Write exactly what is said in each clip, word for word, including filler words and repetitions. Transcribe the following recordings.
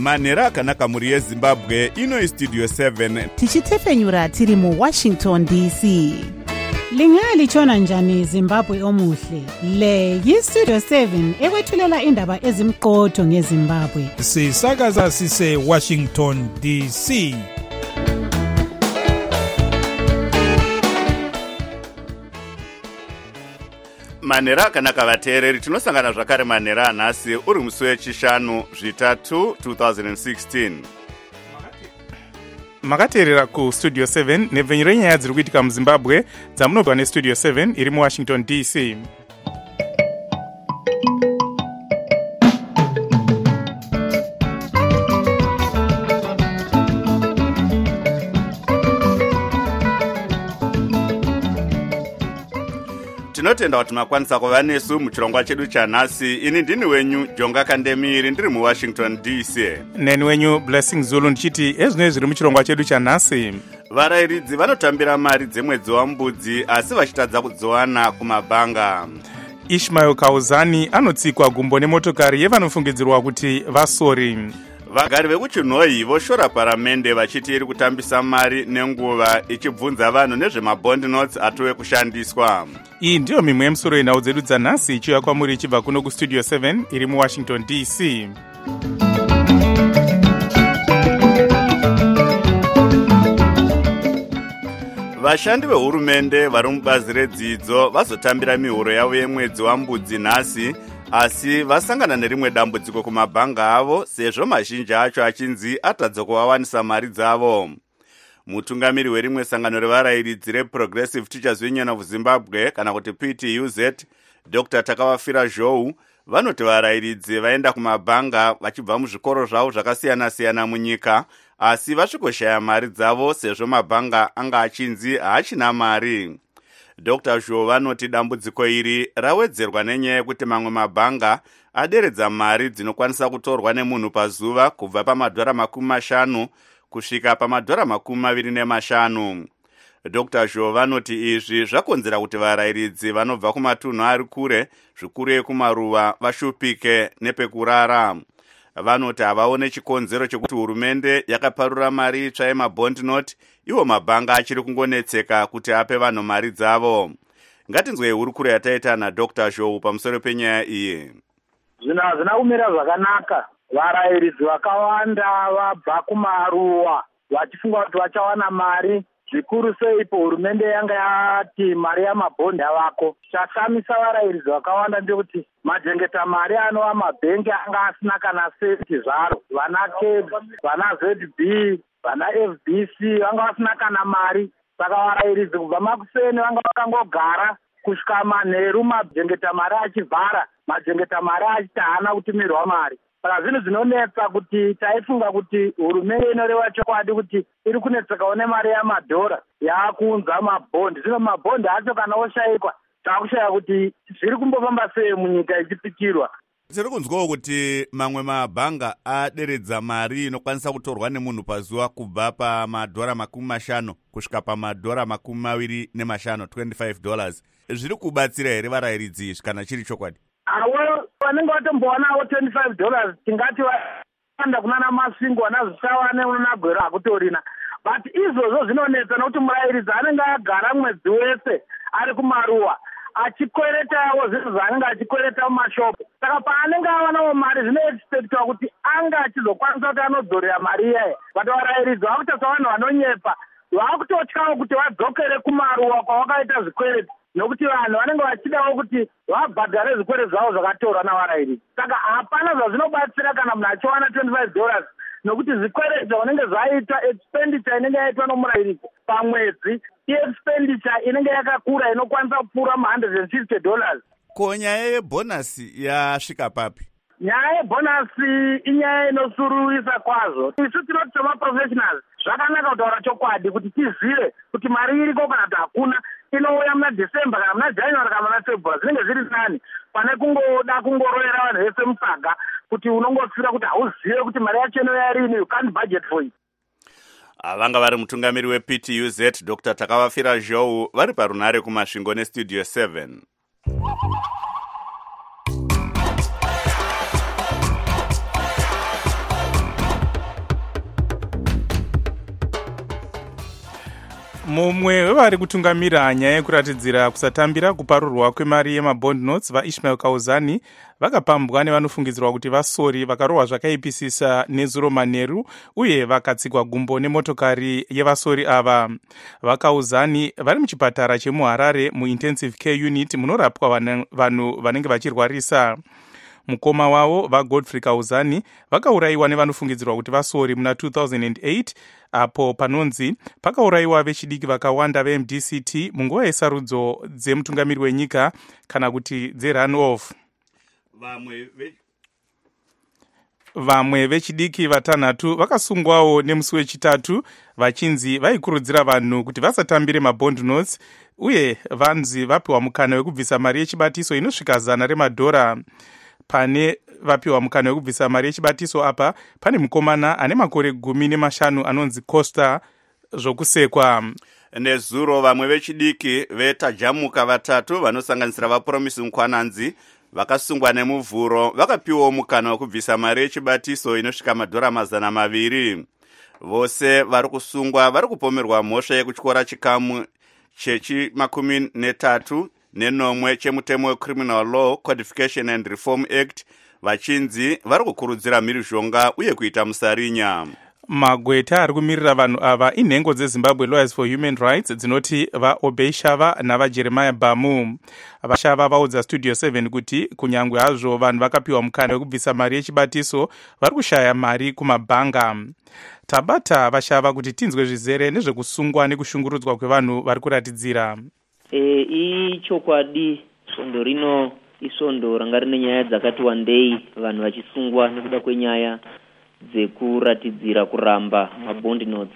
manhero akanaka muri yezimbabwe. Ino istudio seven tichitefenyura tiri mu Washington D C. Lingali chona njani Zimbabwe omuhle. Le yistudio seven ekwethulela indaba ezimqotho ngeZimbabwe. Sisakaza sise Washington D C. manhero akanaka vateereri, tinosangana zvakare manhero anhasi uri musi wechishanu zvitatu two thousand sixteen. makateerera kustudio seven nebvenyu renyaya dziri kuitika muzimbabwe dzamunobva nestudio seven iri muwashington D C. tinotenda kuti makwanisa kuva nesu muchirongwa chedu chanhasi. Ini ndini wenyu Jonga Kandemiri ndiri muwashington D C. Neni wenyu Blessing Zulu ndichiti ezvinoi zviri muchirongwa chedu chanhasi. Varayiridzi vanotambira mari dzemwedzi wambudzi asi vachitadza kudziwana kumabhanga. Ishmael Kauzani anotsikwa gumbo nemotokari yevanofungidzirwa kuti vasori. Vagari vekuchinhoyi voshora paramende vachiti iri kutambisa mari nenguva ichibvunza vanhu nezvemabond notes atove kushandiswa. Iyi ndiyo mimwe yemusoro yenhau dzedu dzanhasi ichiuya kwamuri ichibva kuno kustudio seven iri muwashington D C. Vashandi vehurumende vari mubazi redzidzo vazotambira mihuro yavo yemwedzi wambudzi nhasi, asi vasangana nerimwe dambudziko kumabhanga avo sezvo mazhinji acho achinzi atadza kuvawanisa mari dzavo. Mutungamiri werimwe sangano revarayiridzi reProgressive Teachers Union of Zimbabwe kana kuti P T U Z, Doctor Takawafira Zhou, vanoti varayiridzi vaenda kumabhanga vachibva muzvikoro zvavo zvakasiyana-siyana munyika, asi vasvikoshaya mari dzavo sezvo mabhanga anga achinzi haachina mari. Doctor Zhou vanoti dambudziko iri rawedzerwa nenyaya yekuti mamwe mabhanga aderedza mari dzinokwanisa kutorwa nemunhu pazuva kubva pamadhora makumi mashanu kusvika pamadhora makumi maviri nemashanu. Doctor Zhou vanoti izvi zvakonzera kuti varayiridzi vanobva kumatunhu ari kure, zvikuru ekumaruva, vashupike nepekurara. Vanoti havaone chikonzero chekuti hurumende yakaparura mari itsva yemabond note, iwo mabhanga achiri kungonetseka kuti ape vanhu mari dzavo. Ngatinzwei hurukuro yataita naDoctor Zhou pamusoro penyaya iyi. Zvinhu hazvina kumira zvakanaka. Varayiridzi vakawanda vabva kumaruwa vachifunga kuti vachawana mari, zvikuru seipo hurumende yanga yati mari yamabhondi avako. Chashamisa varayiridzi vakawanda ndekuti majengeta mari anova mabhengi anga asina kana seti zvaro. Vana K E B, vana Z B, vana F B C vanga vasina kana mari. Saka varayiridzi kubva makuseni vanga vakangogara kusvika manheru majengeta mari achivhara, majengeta mari achiti haana kutumirwa mari. Saka zvinhu zvinonetsa kuti taifunga kuti hurumende inoreva chokwadi kuti iri kunetsekawo nemari yamadhora yaakuunza mabhondi. Zvino mabhondi acho kana oshayikwa taakushaya kuti zviri kumbofamba sei munyika ichipikirwa. Tiri kunzwawo kuti mamwe mabhanga aderedza mari inokwanisa kutorwa nemunhu pazuva kubva pamadhora makumi mashanu kusvika pamadhora makumi maviri nemashanu, twenty-five dollars. Zviri kubatsira here varayiridzi izvi kana chiri chokwadi? Awo vanenge vatombowanawo twenty-five dollars tingati vaenda kunana Masvingo vana Zvishawane unonagwero hakutorina. But izvozvo zvinonetsa nokuti murayiridzi anenge agara mwedzi wese ari kumaruwa achikweretawo zvinhu zvaanenge achikwereta mumashopu. Saka paanenge awanawo mari zvinoexpectwa kuti anga achizokwanisa kuti anodzorera mari iyaye. But varayiridzi vakuita savanhu vanonyepa, vakutotyawo kuti vadzokere kumaruwa kwavakaita zvikwereti, nokuti vanhu vanenge vachidawo kuti vabhadhare zvikwere zvavo zvakatorwa navarayiridzi. Saka hapana zvazvinobatsira kana munhu achiwana twenty-five dollars, nokuti zvikwere zvaunenge zvaita expenditure inenge yaitwa nomurayiridzi pamwedzi iexpenditure inenge yakakura inokwanisa kupfuura ma one hundred fifty dollars. Ko nyaya yebhonasi yasvika papi? Nyaya yebhonasi inyaya inosuruwisa kwazvo. Isu tinoti semaprofessionals zvakanaka kutaura chokwadi kuti tizive kuti mari iriko kana kuti hakuna, inouya muna December kana muna January kana muna February, zvinenge zviri nani pane kungoda kungoroera vanhu vese musaga kuti unongofira kuti hauzive kuti mari yacho inouya rini, you can't budget for it. Vanga vari mutungamiri weP T U Z Doctor Takawafira Zhou vari parunare kumasvingo nestudio seven. mumwe wevari kutungamira nyaya yekuratidzira kusatambira kuparurwa kwemari yemabond notes vaishmael kauzani vakapambwa nevanofungidzirwa kuti vasori vakarohwa zvakaipisisa nezuro manheru uye vakatsikwa gumbo nemotokari yevasori ava. Vakauzani vari muchipatara chemuharare muintensive care unit munorapwa vanhu vanenge vachirwarisa. Mukoma wavo vagodfrey kauzani vakaurayiwa nevanofungidzirwa kuti vasori muna two thousand eight apo panonzi pakaurayiwa vechidiki vakawanda veM D C T munguva yesarudzo dzemutungamiri wenyika kana kuti dzeRun off. Vamwe ve... vamwe vechidiki vatanhatu vakasungwawo nemusi wechitatu vachinzi vaikurudzira vanhu kuti vasatambire mabond notes uye vanzi vapiwa mukana wekubvisa mari yechibatiso inosvika zana remadhora. Pane vapiwa mukana wekubvisa mari yechibatiso apa pane mukomana ane makore gumi nemashanu anonzi Costa zvokusekwa. Nezuro vamwe vechidiki vetajamuka vatatu vanosanganisira vaPromise Mkwananzi vakasungwa nemuvhuro vakapiwawo mukana wekubvisa mari yechibatiso inosvika madhora mazana maviri. Vose vari kusungwa vari kupomerwa mhosva yekutyora chikamu chechi makumi netatu nenomwe chemutemo weCriminal Law Codification and Reform Act vachinzi vari kukurudzira mhirizhonga uye kuita musarinya. Magweta ari kumirira vanhu ava inhengo dzeZimbabwe Lawyers for Human Rights dzinoti vaObey Shava navaJeremiah Bamu. Vashava vaudza Studio seven kuti kunyangwe hazvo vanhu vakapiwa mukana wekubvisa mari yechibatiso vari kushaya mari kumabhanga. Tabata Vashava kuti tinzwe zvizere nezvekusungwa nekushungurudzwa kwevanhu vari kuratidzira. E, ichokwadi svondo rino isvondo ranga rine nyaya dzakati wandei vanhu vachisungwa nekuda kwenyaya dzekuratidzira kuramba mabond notes.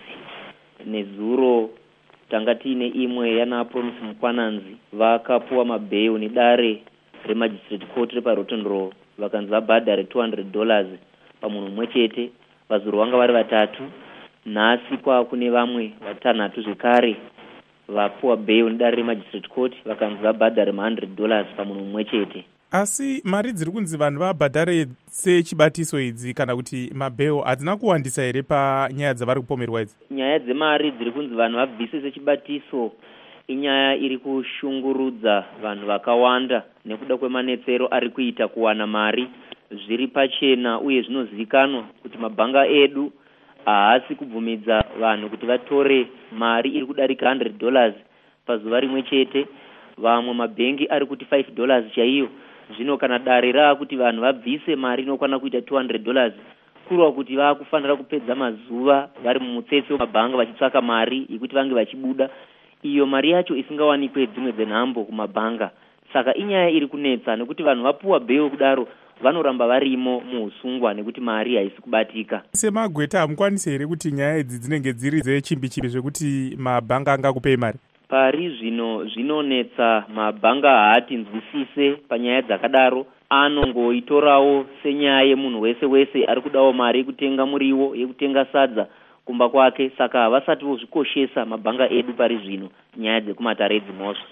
Nezuro tanga tiine imwe yana Promise Mkwananzi vakapuwa mabheyo nedare remagistrate court repaRotterdam vakanzi vabhadhare two hundred dollars pamunhu mumwe chete. Vazuro vanga vari vatatu. Nhasi kwakune vamwe vatanhatu zvekare vapuwa bheyo nedare remagistrate court vakanzi vabhadhare one hundred dollars pamunhu mumwe chete. Asi mari dziri kunzi vanhu vabhadhare sechibatiso idzi kana kuti mabheyo hadzina kuwandisa here panyaya dzavari kupomerwa idzi? Nyaya dzemari dziri kunzi vanhu vabvise sechibatiso inyaya iri kushungurudza vanhu vakawanda nekuda kwemanetsero ari kuita kuwana mari zviri pachena uye zvinozivikanwa kuti mabhanga edu haasi kubvumidza vanhu kuti vatore mari iri kudarika one hundred dollars pazuva rimwe chete. Vamwe mabhengi ari kuti five dollars chaiyo. Zvino kana dare raa kuti vanhu vabvise mari inokwana kuita two hundred dollars kurwa kuti vakufanira kupedza mazuva vari mumutsetse wemabhanga vachitsvaka mari yekuti vange vachibuda, iyo mari yacho isingawanikwe dzimwe dzenhambo kumabhanga. Saka inyaya iri kunetsa nekuti vanhu vapuwa bheyo kudaro vanoramba varimo muusungwa nekuti mari haisi kubatika. Semagweta hamukwanisi here kuti nyaya idzi dzinenge dziri dzechimbi-chimbi zvekuti mabhanga angakupei mari? Pari zvino zvinonetsa, mabhanga haatinzwisise panyaya dzakadaro. Anongoitorawo senyaya yemunhu wese wese ari kudawo mari yekutenga muriwo, yekutenga sadza kumba kwake. Saka havasati vozvikoshesa mabhanga edu pari zvino nyaya dzekumatare dzimhosva.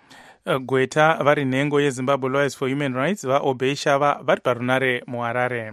Gweta vari nhengo yeZimbabwe Lawyers for Human Rights vaObey Shava vari parunare muHarare.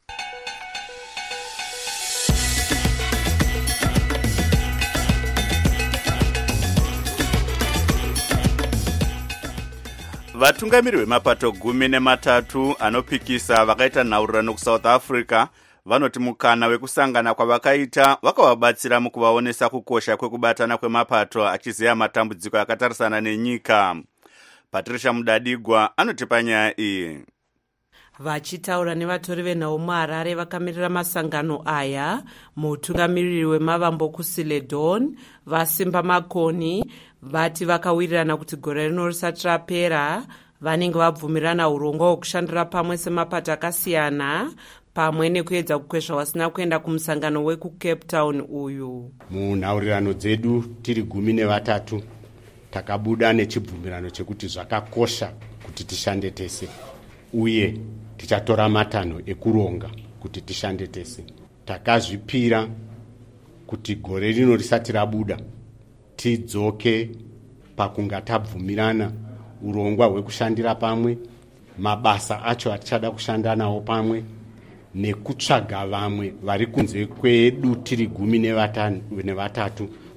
Vatungamiri vemapato gumi nematatu anopikisa vakaita nhaurirano kuSouth Africa vanoti mukana wekusangana kwavakaita vakavabatsira mukuvaonesa kukosha kwekubatana kwemapato achiziva matambudziko akatarisana nenyika. Patricia Mudadigwa anotipa nyaya iyi. Vachitaura nevatori venhau muHarare vakamirira masangano aya, mutungamiriri wemavambo kuSiledon Vasimba Makoni vati vakawirirana kuti gore rino risati rapera vanenge vabvumirana urongwa hwekushandira pamwe semapato akasiyana pamwe nekuedza kukwezva wasina kuenda kumusangano wekuCape Town uyu. Munhaurirano dzedu tiri gumi nevatatu takabuda nechibvumirano chekuti zvakakosha kuti tishande tese uye tichatora matanho ekuronga kuti tishande tese. Takazvipira kuti gore rino risati rabuda tidzoke pakunga tabvumirana urongwa hwekushandira pamwe, mabasa acho atichada kushanda nawo pamwe, nekutsvaga vamwe vari kunze kwedu tiri gumi nevatatu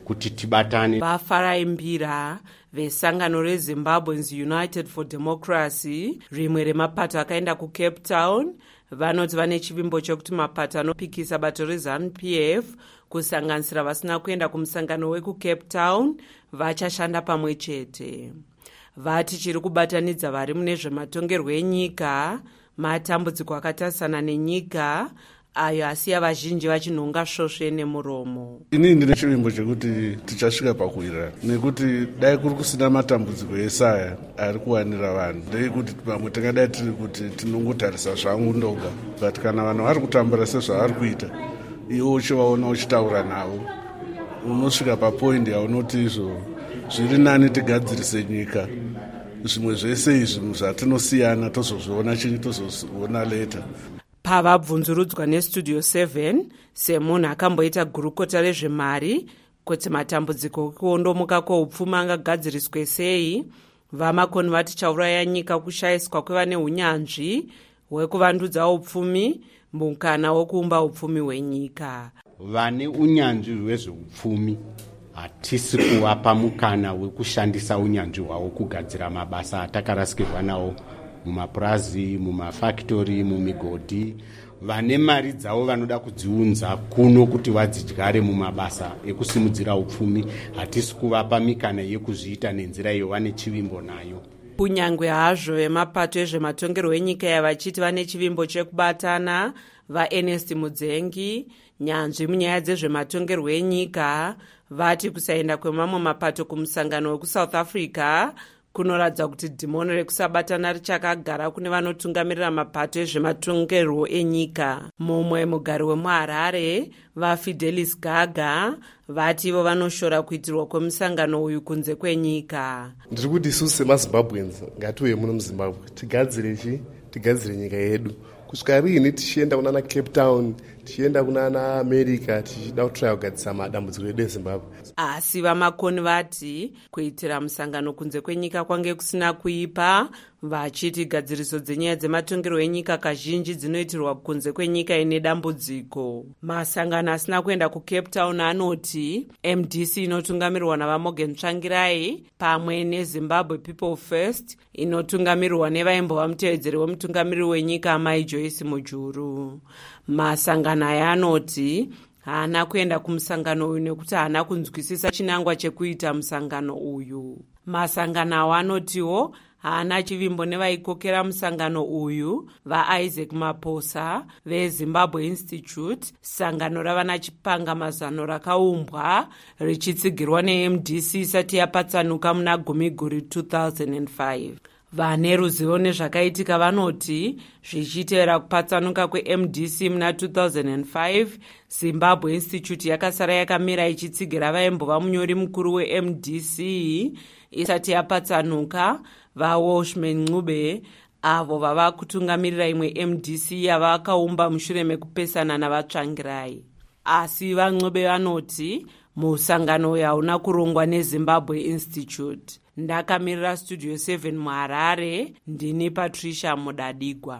kuti tibatane. vafaraimbira vesangano rezimbabweans united for democracy, rimwe remapato akaenda kucape town, vanoti vane chivimbo chokuti mapato anopikisa bato rezanu P F kusanganisira vasina kuenda kumusangano wekucape town vachashanda pamwe chete. Vati chiri kubatanidza vari mune zvematongerwo enyika, matambudziko akatarisana nenyika ayo asiya vazhinji vachinhonga svosve nemuromo. Ini ndine chivimbo chekuti tichasvika pakuwira, nekuti dai kuri kusina matambudziko esaya ari kuwanira vanhu, ndeyekuti pamwe tingadai tiri kuti tinongotarisa zvangu ndoga, but kana vanhu vari kutambura sezvavari kuita, iwo uchivaona uchitaura navo, unosvika papoindi yaunoti izvo zviri nani tigadzirise nyika, zvimwe zvese izvi zvatinosiyana tozozviona chini tozoona leta. Pavabvunzurudzwa nestudio seven semunhu akamboita gurukota rezvemari kuti matambudziko ekuondomuka kwoupfumi angagadziriswe sei, vamakoni vati chauraya nyika kushayiswa kwevane unyanzvi hwekuvandudza upfumi, mukana wokuumba upfumi hwenyika. Vane unyanzvi hwezveupfumi hatisi kuvapa mukana wekushandisa unyanzvi hwavo kugadzira mabasa atakarasikirwa nawo mumapurazi, mumafactory, mumigodhi. Vane mari dzavo vanoda kudziunza kuno kuti vadzidyare mumabasa ekusimudzira upfumi, hatisi kuvapa mikana yekuzviita nenzira iyo vane chivimbo nayo. Kunyangwe hazvo vemapato ezvematongerwo enyika yavachiti vane chivimbo chekubatana, vaErnest Mudzengi, nyanzvi munyaya dzezvematongerwo enyika, vati kusaenda kwemamwe mapato kumusangano wekusouth Africa kunoratidza kuti dhimono rekusabatana richakagara kune vanotungamirira mapato ezvematongerwo enyika. Mumwe mugari wemuHarare, vaFidelis Gaga, vati ivo vanoshora kuitirwa kwemusangano uyu kunze kwenyika. Ndiri kuti isusu semaZimbabweans ngatiuye muno muZimbabwe tigadzire chi tigadzire nyika yedu. Kusvika rini tichienda kunana Cape Town, tichienda kunana America, tichida kutraya kugadzisa madambudziko edu eZimbabwe. Asi vamakoni vati kuitira musangano kunze kwenyika kwange kusina kuipa, vachiti gadziriso dzenyaya dzematongerwo enyika kazhinji dzinoitirwa kunze kwenyika ine dambudziko. Masangano asina kuenda kuCape Town anoti M D C inotungamirwa navaMorgan Tsvangirai pamwe neZimbabwe People First inotungamirwa nevaimbova mutevedzeri wemutungamiriri wenyika Mai Joyce Mujuru. Masangano aya anoti haana kuenda kumusangano uyu nekuti haana kunzwisisa chinangwa chekuita musangano uyu. Masangano awa anotiwo haana chivimbo nevaikokera musangano uyu, vaIsaac Maposa veZimbabwe Institute, sangano ravana chipanga mazano rakaumbwa richitsigirwa neM D C isati yapatsanuka muna Gumiguru two thousand five. Vane ruzivo nezvakaitika vanoti zvichitevera kupatsanuka kweM D C muna two thousand five, Zimbabwe Institute yakasara yakamira ichitsigira vaimbova munyori mukuru weM D C isati yapatsanuka, vaWalshman Ncube, avo vava kutungamirira imwe M D C yavakaumba mushure mekupesana navatsvangirai. Asi vaNcube vanoti musangano uyu hauna kurongwa neZimbabwe Institute. Ndakamirira studio seven muHarare, ndini Patricia Mudadigwa.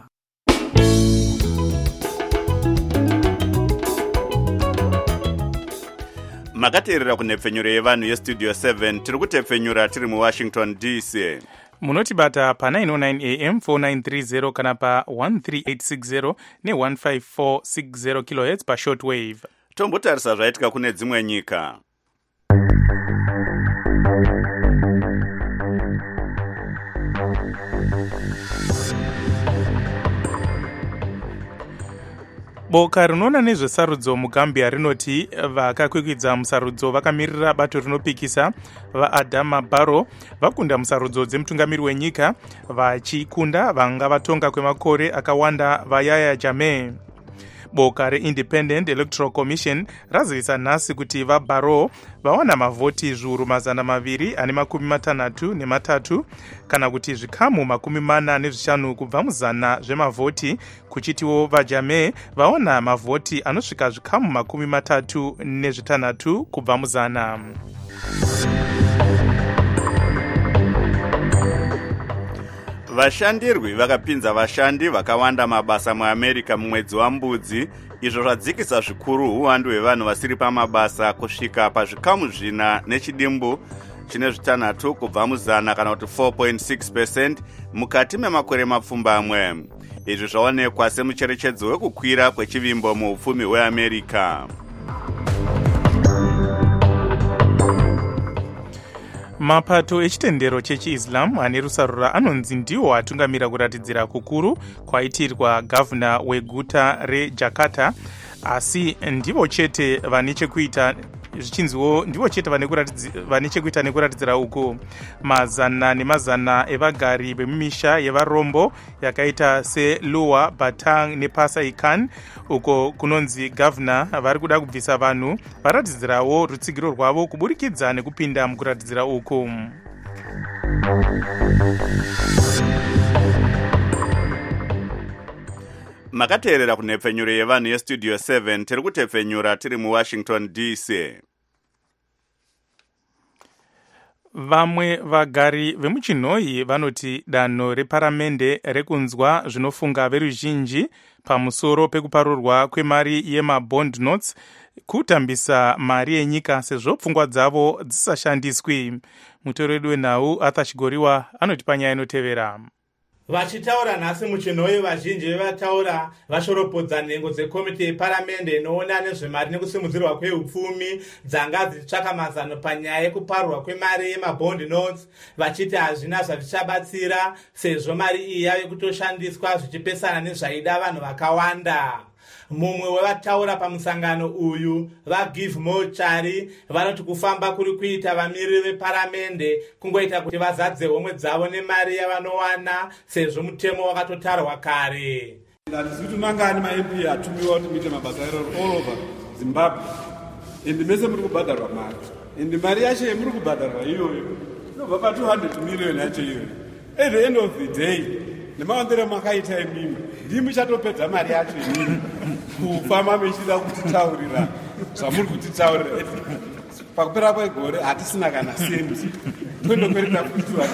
makateerera kunhepfenyuro yevanhu yestudio seven, tiri kutepfenyura tiri muWashington D C. munotibata pa nine oh nine A M four nine three zero kana pa one three eight six zero ne one five four six zero kilohertz pa shortwave. Tombotarisa zvaitika kune dzimwe nyika. Boka rinoona nezvesarudzo muGambia rinoti vakakwikwidza musarudzo vakamirira bato rinopikisa vaAdama Barrow vakunda musarudzo dzemutungamiri wenyika, vachikunda vanga vatonga kwemakore akawanda vaYahya Jammeh. Boka reIndependent Electoral Commission razivisa nhasi kuti vaBarrow vawana mavhoti zviuru mazana maviri ane makumi matanhatu nematatu kana kuti zvikamu makumi mana nezvishanu kubva muzana zvemavhoti, kuchitiwo vaJammeh vaona mavhoti anosvika zvikamu makumi matatu nezvitanhatu kubva muzana. Vashandirwi vakapinza vashandi vakawanda mabasa muAmerica mumwedzi waMbudzi, izvo zvadzikisa zvikuru uwandu hwevanhu vasiri pamabasa kusvika pazvikamu zvina nechidimbu chine zvitanhatu kubva muzana kana kuti four point six percent mukati memakore mapfumbamwe. Izvi zvaonekwa semucherechedzo wekukwira kwechivimbo muupfumi hweAmerica. Mapato echitendero chechiIslam ane rusarura anonzi ndiwo atungamira kuratidzira kukuru kwaitirwa gavhuna weguta reJakarta, asi ndivo chete vane chekuita zvichinziwo ndivo chete vane chekuita nekuratidzira uku. Mazana nemazana evagari vemumisha yevarombo yakaita seLuwa, Batang nePasai Khan, uko kunonzi gavhuna vari kuda kubvisa vanhu varatidzirawo rutsigiro rwavo kuburikidza nekupinda mukuratidzira uku. Makateerera kunhepfenyuro yevanhu yestudio seven, tiri kutepfenyura tiri muWashington D C. Vamwe vagari vemuchinhoi vanoti danho reparamende rekunzwa zvinofunga veruzhinji pamusoro pekuparurwa kwemari yemabond notes kutambisa mari yenyika sezvo pfungwa dzavo dzisashandiswi. Mutori wedu wenhau Arthur Chigoriwa anoti panyaya inotevera. Vachitaura nhasi muchinhoi, vazhinji vataura vashoropodza nhengo dzekomiti yeparamende inoona nezvemari nekusimudzirwa kweupfumi dzanga dzichitsvaka mazano panyaya yekuparurwa kwemari yemabond notes, vachiti hazvina zvazvichabatsira sezvo mari iyi yave kutoshandiswa zvichipesana nezvaida vanhu vakawanda. Mumwe wevataura pamusangano uyu, vaGive Mochari, vanoti kufamba kuri kuita vamiriri veparamende kungoita kuti vazadze homwe dzavo nemari yavanowana sezvo mutemo wakatotarwa kare. Ndazviti mangani ma-M P atumiwa kuti muite mabasa all over Zimbabwe, ende mese muri kubhadharwa mari, ende mari yacho yemuri kubhadharwa iyoyo inobva pa two hundred million yacho iyoyo. At the end of the day, nemaondero makaita imimi ndimi chatopedza mari yacho imimi kufamba mechida kutitaurira zvamuri kutitaurira. Pakupera kwegore hatisina kana sendi tondokwereta kutua.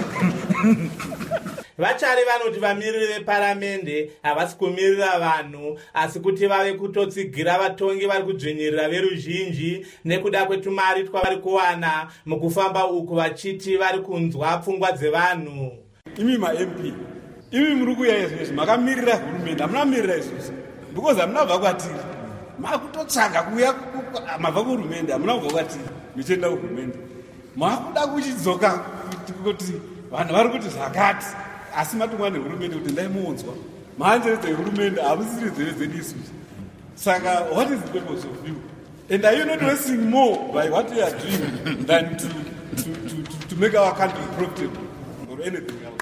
Vachari vanoti vamiriri veparamende havasi kumirira vanhu asi kuti vave kutotsigira vatongi vari kudzvinyirira veruzhinji nekuda kwetumari twavari kuwana mukufamba uku, vachiti vari kunzwa pfungwa dzevanhu. Imi ma-M P, imi muri kuuya izvezvi makamirira hurumende, hamunamirira izvozvo because hamunabva kwatiri. Makutotsvaga kuuya mabva kuhurumende, hamuna kubva kwatiri michienda kuhurumende. Makuda kuchidzoka kuti vanhu vari kuti zvakati, asi matumwa nehurumende kuti ndaimuunzwa. Mahanzeredza ehurumende hamusiri nzeve dzedu isusu. Saka what is the purpose of you? And are you not wasting more by what we are doing than to, to, to, to, to make our country profitable or anything else?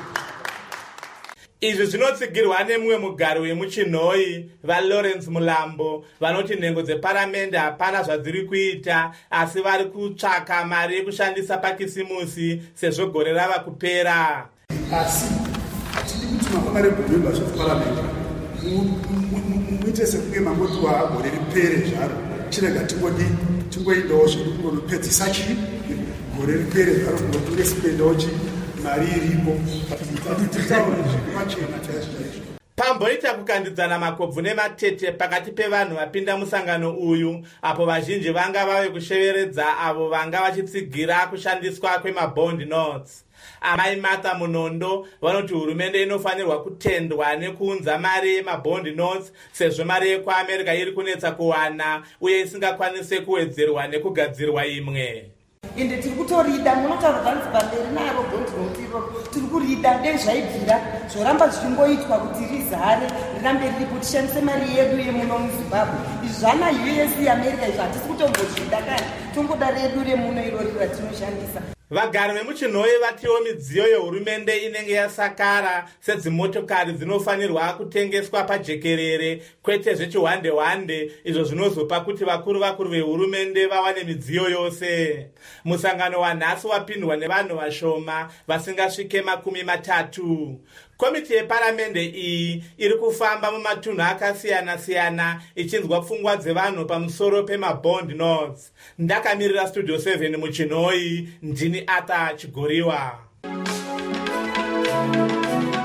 Izvi zvinotsigirwa nemumwe mugari wemuchinhoi, vaLawrence Mulambo, vanoti nhengo dzeparamende hapana zvadziri kuita asi vari kutsvaka mari yekushandisa pakisimusi sezvo gore rava kupera. Asi tiri kuti mahonorable members of parliament muite sekunge mangotiwa gore ripere zvaro, chirega tingodi tingoendawo zvinopedzisa chii gore ripere zvaro kungotingespendawo chii mari iripo titaure zvepachena chaizvo. Pamboita kukandidzana makobvu nematete pakati pevanhu vapinda musangano uyu, apo vazhinji vanga vave kusheveredza avo vanga vachitsigira kushandiswa kwemabond notes. Amai Martha Munondo vanoti hurumende inofanirwa kutendwa nekuunza mari yemabond notes sezvo mari yekuAmerica iri kunetsa kuwana uye isingakwanise kuwedzerwa nekugadzirwa imwe. Ende tiri kutorida munotaura Zanzibar rinaro bond note iroro, tiri kurida ndezvaibvira zvoramba zvichingoitwa kuti rizare rirambe riripo tishandise mari yedu yemuno muZimbabwe. Izvi zvana U S America izvi hatisi kutombozvida kani, tongoda redu remuno irori ratinoshandisa. Vagari vemuchinhoi vatiwo midziyo yehurumende inenge yasakara sedzimotokari dzinofanirwa kutengeswa pajekerere kwete zvechiwande wande, izvo zvinozopa kuti vakuru vakuru vehurumende vawane midziyo yose. Musangano wanhasi wapindwa nevanhu vashoma vasingasvike makumi matatu. Komiti yeparamende iyi iri kufamba mumatunhu akasiyana-siyana ichinzwa pfungwa dzevanhu pamusoro pemabond notes. Ndakamirira studio seven muchinhoi, ndini Arthur Chigoriwa.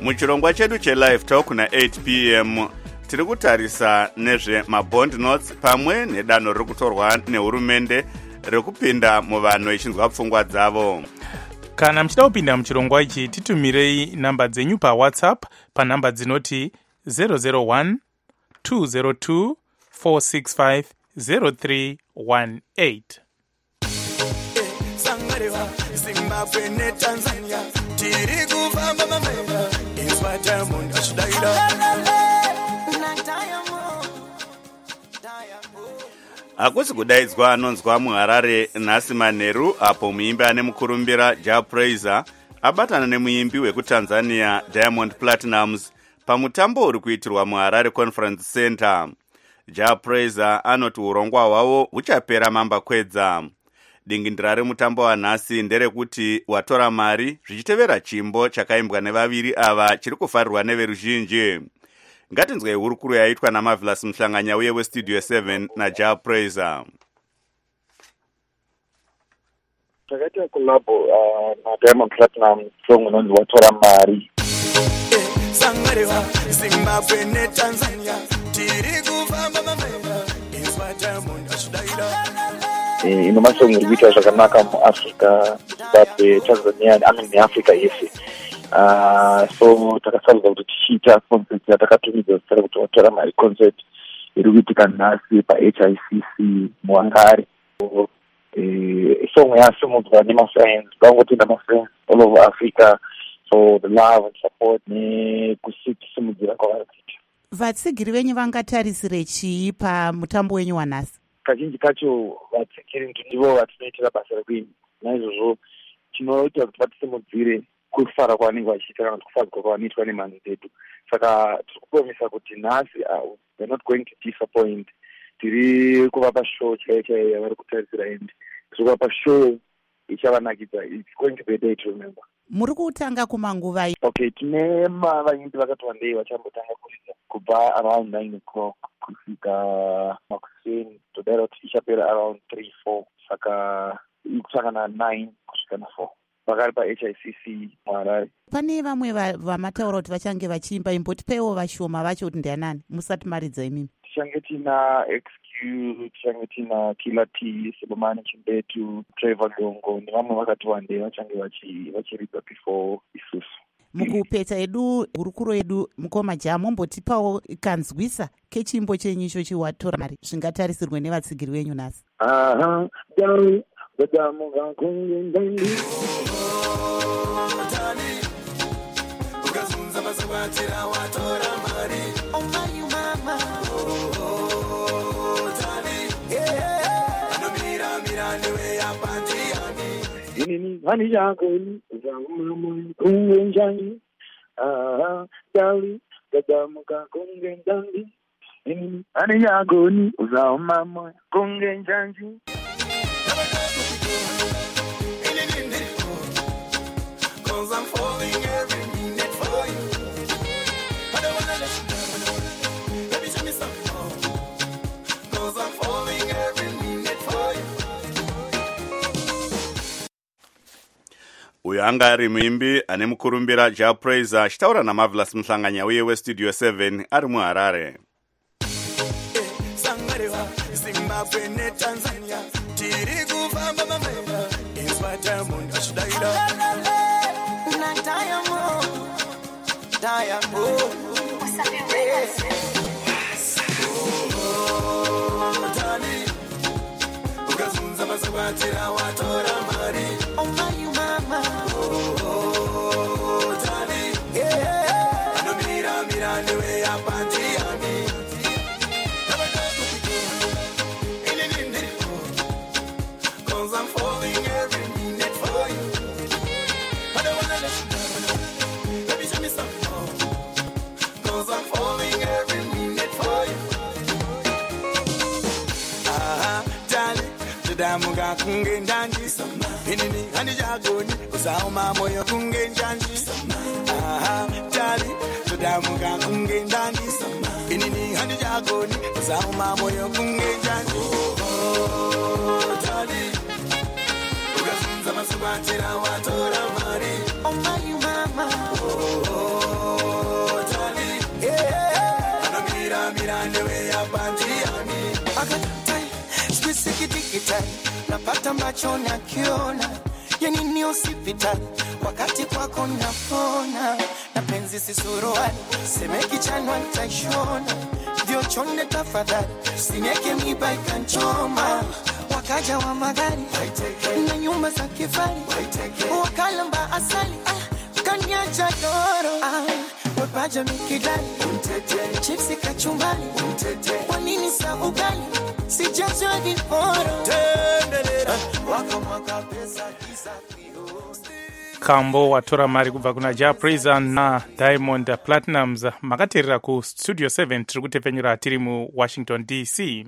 muchirongwa chedu chelive talk na eight p m tiri kutarisa nezvemabond notes pamwe nedanho riri kutorwa nehurumende rekupinda muvanhu vachinzwa pfungwa dzavo. Kana muchida kupinda muchirongwa ichi titumirei namba dzenyu pawhatsapp panhamba dzinoti zero zero one two zero two four six five zero three one eight. Sangarewa Zimbabwe ne Tanzania tiri kufamba mamera izwa Diamond achidaira. Hakusi kudaidzwa anonzwa muHarare nhasi manheru apo muimbi ane mukurumbira Ja Praiser abatana nemuimbi wekutanzania Diamond Platnumz pamutambo uri kuitirwa muHarare Conference Center. Ja Praiser anoti urongwa hwavo huchapera mamba kwedza. Dingindira remutambo wanhasi nderekuti watora mari zvichitevera chimbo chakaimbwa nevaviri ava chiri kufarirwa neveruzhinji. Ngatinzwei hurukuro yaitwa naMarvelous Mhlanganya uye weStudio seven naJa Praiser. Takaita kolabo uh, na Diamond Platnumz song unonzi watora mari. Sangarewa Zimbabwe ne Tanzania tiri kufamba mamera izwa Diamond achidaira. Eh, ino masongo iri kuita zvakanaka muAfrica, Zimbabwe, Tanzania, I mean muAfrica yese. Uh, so takasarudzwa kuti tichiita concert yatakatumidza zita rekuti watora mari concert iri kuitika nhasi paH I C C muHarare. Eh, song yasimudzwa nemafriends, vangotinda mafriends all over Africa for the love and support nekusimudzira kwavari kuita. Vatsigiri venyu vangatarisire chii pamutambo wenyu wanhasi? Kazhinji kacho vatsigiri ndivo vatinoitira basa rekuimba, naizvozvo tinoita kuti vatisimudzire kufara kwavanenge vachiita kana kuti kufadzwa kwavanoitwa nemhanzi dzedu. Saka tiri kupromisa kuti nhasi uh, we're not going to disappoint. Tiri kuvapa show chaiyo chaiyo yavari kutarisira endi tiri kuvapa show ichavanakidza. It's going to be a day to remember. Muri kutanga kumanguva? Okay, tine vaimbi vakati wandei vachambotanga kuridza kubva around nine o'clock kusvika makuseni, todaira kuti ichapera around three four, saka ikusangana nine kusvika na four vakari paH I C C muHarare. Pane vamwe vamataura kuti vachange vachiimba, imbotipewo vashoma vacho kuti ndianani musati maridza imimi? Tichange tina X Q, tichange tina Killer T, Sebomani Chimbetu, Trevor Longo nevamwe vakati wandei vachange vachiridza before isusu. Mukupedza edu hurukuro yedu mukoma Ja, mombotipawo kanzwisa kechimbo chenyu icho chiwatora mari zvingatarisirwe nevatsigiri venyu nhasi. Aha, dai, badamuga kunge ndangi. Ukazunza masabatira watora mari. Oh my mama. Oh, tani. Yeah. Anomira mira niwe yapandi yani. Inini hani jagoni zamama kunge ndangi. Ah, dai, badamuga kunge ndangi. Inini hani jagoni zamama kunge ndangi. I'm falling every minute for you. I don't wanna let you down. Let me show me something. Cause I'm falling every minute for you. Uyo anga ari muimbi ane mukurumbira Ja Praiser achitaura naMarvelous Mhlanganya uye weStudio seven ari muHarare. Sangarewa Zimbabwe ne Tanzania tiri kufamba mamera izwa Diamond achidaira. Diamond, Diamond, oh, Tani, ukazunza masabatira watora mari. Oh my mama, oh, Tani, yeah. Anomira mira niwe yapandi yani. Cause I'm falling every minute for you. I don't wanna let you down. Let me show me something. Cause I'm falling every minute for you. Ah, darling, todamuga kunge ndangi. Inini hani jagoni, usaoma moyo kunge ndangi. Ah, darling, todamuga kunge ndangi. Inini hani jagoni, usaoma moyo kunge ndangi. Oh, darling, ukazunza masabatira watora mari. Oh my mama, oh. ambacho nakiona, yani ni hospitali wakati kwako napona, na penzi si suruali, seme kichanwa nitaishona, vyo chonde tafadhali, sineke miba ikanchoma, wakaja wa magari, na nyumba za kifari, wakalamba asali, ah, kanyacha doro, ah, wepaja mikidali, chipsi kachumbali, wanini sa ugali, sijazwa viporo, waka mwaka pesa kisa kambo watora mari kubva kuna Ja Praiser na Diamond Platnumz. Makaterera ku Studio seven tiri kutepfenyura tiri mu Washington D C.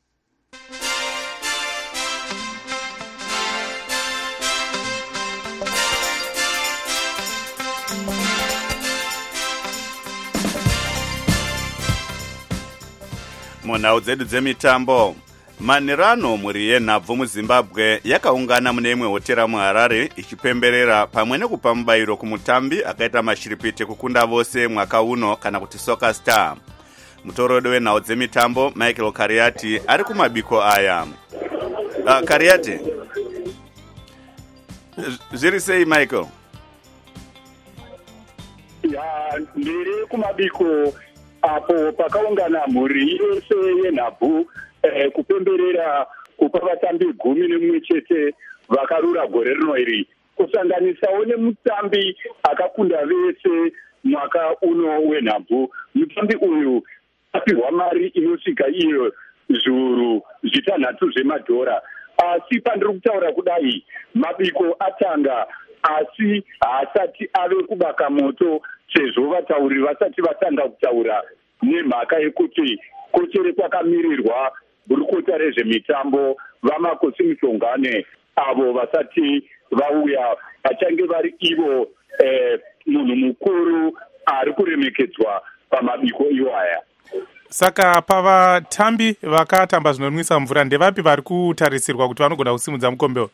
Munhau dzedu dzemitambo, Manirano muri yenhabvu muZimbabwe yakaungana mune imwe hotera muHarare ichipemberera pamwe nekupa mubayiro kumutambi akaita mashiripiti kukunda vose mwaka uno kana kuti Soccer Star. Mutorodo wenhau dzemitambo Michael Kariati ari kumabiko aya. Uh, Kariati, zviri sei Michael? Ya, ndiri kumabiko apo pakaungana mhuri yose yenhabvu Eh, kupemberera kupa vatambi gumi nemumwe chete vakarura gore rino iri, kusanganisawo nemutambi akakunda vese mwaka uno wenhabvu. Mutambi uyu apihwa mari inosvika iyo zviuru zvitanhatu zvemadhora. Asi pandiri kutaura kudai mabiko atanga, asi haasati ave kubaka moto sezvo vatauri vasati vatanga kutaura nemhaka yekuti kuchere kwakamirirwa gurukota rezvemitambo vamakosi muhlongane avo vasati vauya vachange vari ivo eh, munhu mukuru ari kuremekedzwa pamabiko iwaya. Saka pavatambi vakatamba zvinonwisa mvura ndevapi vari kutarisirwa kuti vanogona kusimudza mukombe?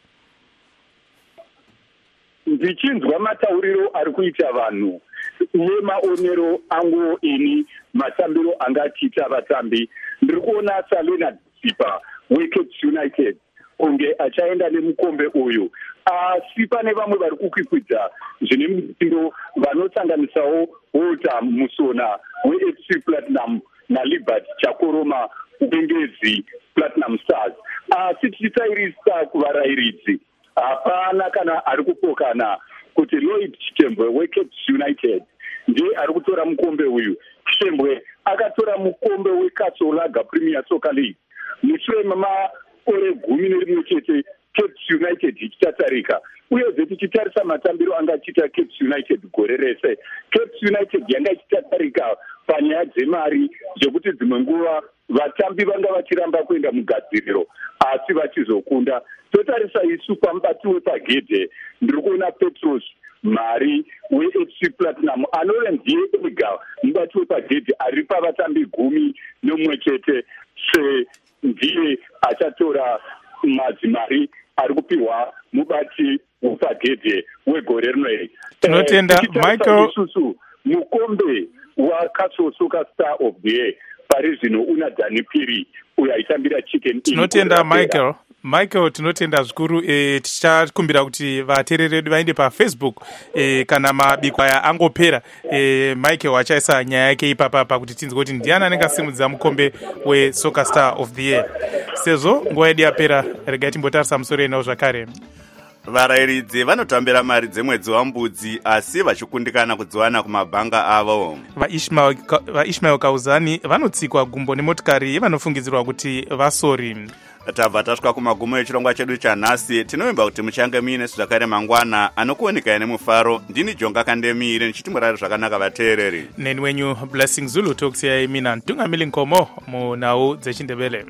Ndichinzwa matauriro ari kuita vanhu nemaonero angu ini matambiro angatiita vatambi, ndiri kuona Salena Tsipa weCape United kunge achaenda nemukombe uyu. Asi pane vamwe vari kukwikwidza zvine mutindo vanosanganisawo Walter Musona weF C Platinum naLibert Chakoroma weNgezi Platinum Stars. Asi tichitairisa kuvarayiridzi, hapana kana ari kupokana kuti Lloyd Chitembwe weCape United ndiye ari kutora mukombe uyu. Chitembwe akatora mukombe weKasolaga Premier Soccer League mushure memakore gumi nerimwe chete Cape United ichitatarika. Uyezve tichitarisa matambiro anga achiita Cape United gore rese, Cape United yanga ichitatarika panyaya dzemari zvekuti dzimwe nguva vatambi vanga vachiramba kuenda mugadziriro asi vachizokunda. Totarisa isu pamubati wepagedhe, ndiri kuona Petros Mari weF C Platinum anove ndiye ega mubati wepagedhe aripa vatambi gumi nomwe chete, se ndiye achatora madzimari ari kupiwa mubati wepagedhe wegore rino iri. Tinotenda Michael isusu mukombe waCastle Soccer Star of the Year pari zvino una Dani Piri uyo aitambira Chicken. Tinotenda Michael Michael tinotenda zvikuru. E, tichakumbira kuti vateereri vedu vaende paFacebook e, kana mabiko aya angopera e, Michael achaisa nyaya yake ipapa pakuti tinzwe kuti ndiani anenge asimudza mukombe weSoccer Star of the Year. Sezvo nguva yedu yapera, regai timbotarisa musoro yenao zvakare. Varayiridzi vanotambira mari dzemwedzi wambudzi asi vachikundikana kudziwana kumabhanga avo. VaIshmael va Kauzani vanotsikwa gumbo nemotikari vanofungidzirwa kuti vasori. Tabva tasvika kumagumo echirongwa chedu chanhasi. Tinovimba kuti muchange muine zvakare mangwana anokuonekai nemufaro. Ndini Jonga Kandemire nichiti murari zvakanaka vateereri. Neni wenyu Blessing Zulu tokusiyai mina Ntungamili Nkomo munhau dzechindebele.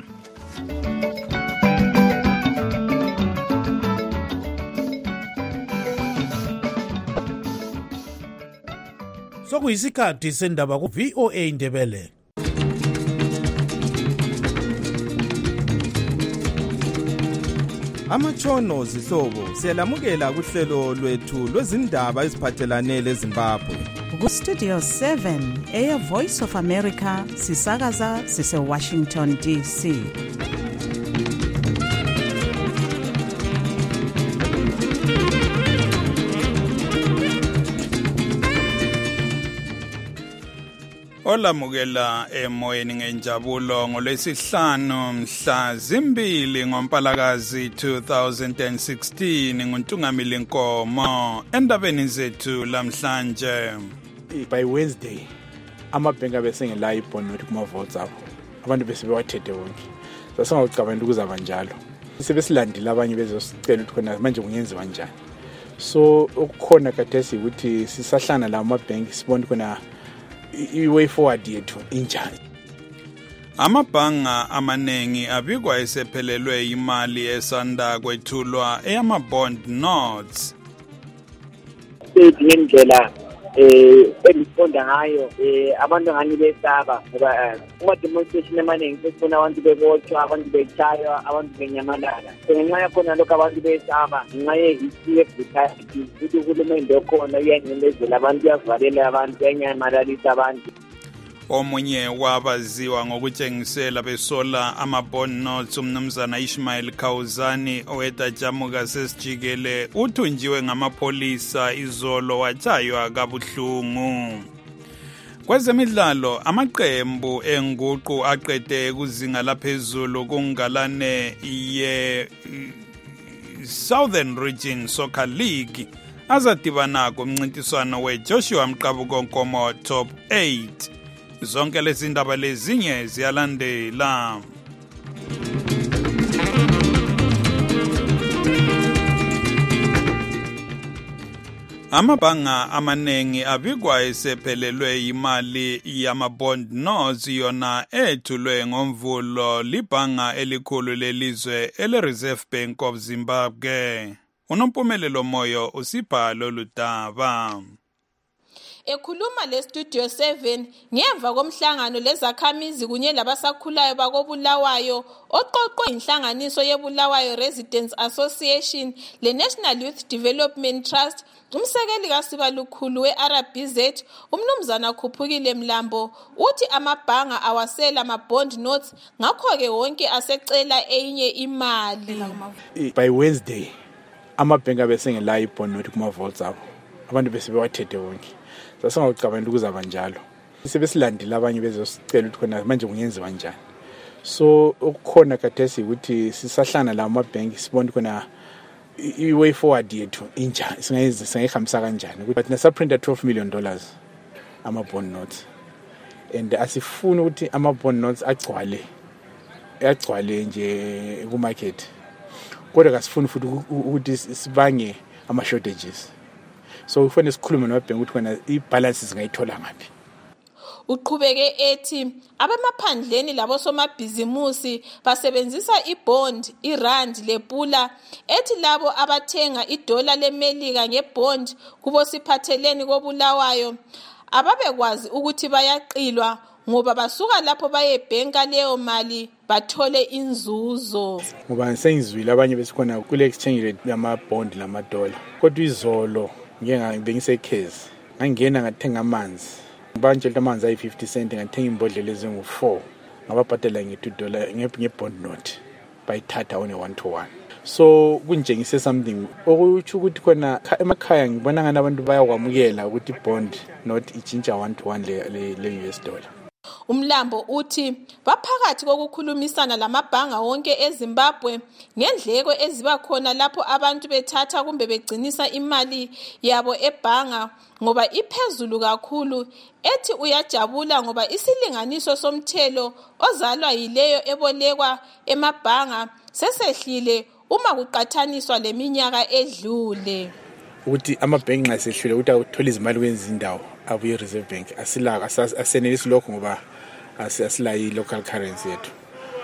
Sokuyisikhathi sendaba ku V O A Ndebele. Amatshono zihlobo siyalamukela kuhlelo lwethu lwezindaba eziphathelane leZimbabwe. Ku Studio seven eya Voice of America sisakaza sise Washington D C. olamukela emoyeni ngenjabulo ngolwesihlanu mhla zimbili ngompalakazi two thousand sixteen nguNtungamili Nkomo endabeni zethu lamhlanje. By Wednesday amabhenki besengela ibond nothi kuma votes abo abantu bese bewathethe wonke sasingawucabanga ukuzaba njalo sebesilandile abanye bezosicela ukuthi khona manje kungenziwa njani. So ukukhona khathesi ukuthi sisahlana la amabhenki sibone khona i-way forward yethu injani. Amabhanga amanengi abikwa esephelelwe imali esanda kwethulwa eyama-bond notes. Indlela eh elifonda ngayo eh abantu ngani besaba ngoba uma demonstration emaningi sifuna abantu bebotshwa, abantu bechaywa, abantu benyamalala. Ngenxa yakhona lokho abantu besaba ngenxa ye-history brutality ukuthi uhulumende okhona uyanyemelezela abantu, uyavalela abantu, uyanyamalisa abantu. Omunye wabaziwa ngokutshengisela besola ama-bond notes umnumzana Ishmael Khawuzani owetajamuka sesijikele uthunjiwe ngamapholisa izolo watshaywa kabuhlungu. Kwezemidlalo amaqembu enguqu aqede kuzinga laphezulu kungalane ye Southern Region Soccer League azadibana kumncintiswano weJoshua Mqabuko Nkomo Top eight. Zonke lezi ndaba lezinye ziyalandela. Amabhanga amanengi abikwa esephelelwe imali yama-bond notes yona ethulwe ngomvulo libhanga elikhulu lelizwe ele-Reserve Bank of Zimbabwe. Unompumelelo moyo usipha lolu daba. Ekhuluma le Studio seven ngemva komhlangano lezakhamizi kunye labasakhulayo bakobulawayo oqoqwe inhlanganiso yeBulawayo Residents Association le National Youth Development Trust, umsekeli kaSibalukhulu we-R B Z umnumzana Khuphukile Mlambo uthi amabhanga awasela ama-bond notes ngakho ke wonke asecela enye imali. By Wednesday amabhenki besengela ibond nothi kuma votes abo abantu bese bewathethe wonke sasingawucabanga ukuzaba njalo sebesilandile abanye bezosicela ukuthi khona manje kungenziwa njani. So ukukhona khathesi ukuthi sisahlana la amabhenki sibone khona i-way forward yethu injani, singayenza singayihambisa kanjani ukuthi thina saprinta twelve million dollars ama-bond notes and asifuni ukuthi ama-bond notes agcwale agcwale nje ku-market, kodwa kasifuni futhi ukuthi sibange ama-shortages. So kufanele sikhulume nababhenki ukuthi khona i-balance singayithola ngaphi. Uqhubeke ethi abamaphandleni labo somabhizimusi basebenzisa ibond, irand lepula ethi labo abathenga idola lemelika ngebond kubo siphatheleni kobulawayo ababekwazi ukuthi bayaqilwa ngoba basuka lapho bayebhenka leyo mali bathole inzuzo. Ngoba sengizwile abanye besikhona kule exchange rate yama-bond lamadola, kodwa izolo ngeke bengisekhezi ngangena ngathenga amanzi bantshela amanzi ayi fifty cent ngathenga imbodlela ezingu four ngababhadela nge two dollars ngebond note bayithatha one one to one. So kunjengise something okuthi ukuthi khona emakhaya ngibona ngani abantu bayakwamukela ukuthi ibond note itshintsha one to one le le U S dollar. Umlambo uthi baphakathi kokukhulumisana lamabhanga wonke eZimbabwe ngendleko eziba khona lapho abantu bethatha kumbe begcinisa imali yabo ebhanga ngoba iphezulu kakhulu, ethi uyajabula ngoba isilinganiso somthelo ozalwa yileyo ebolekwa emabhanga sesehlile uma kuqathaniswa leminyaka edlule. Uthi amabhenki nxa sehlule ukuthi uthola izimali kwezindawo abuye Reserve Bank asila asenelisi lokho ngoba asila i-local currency yethu.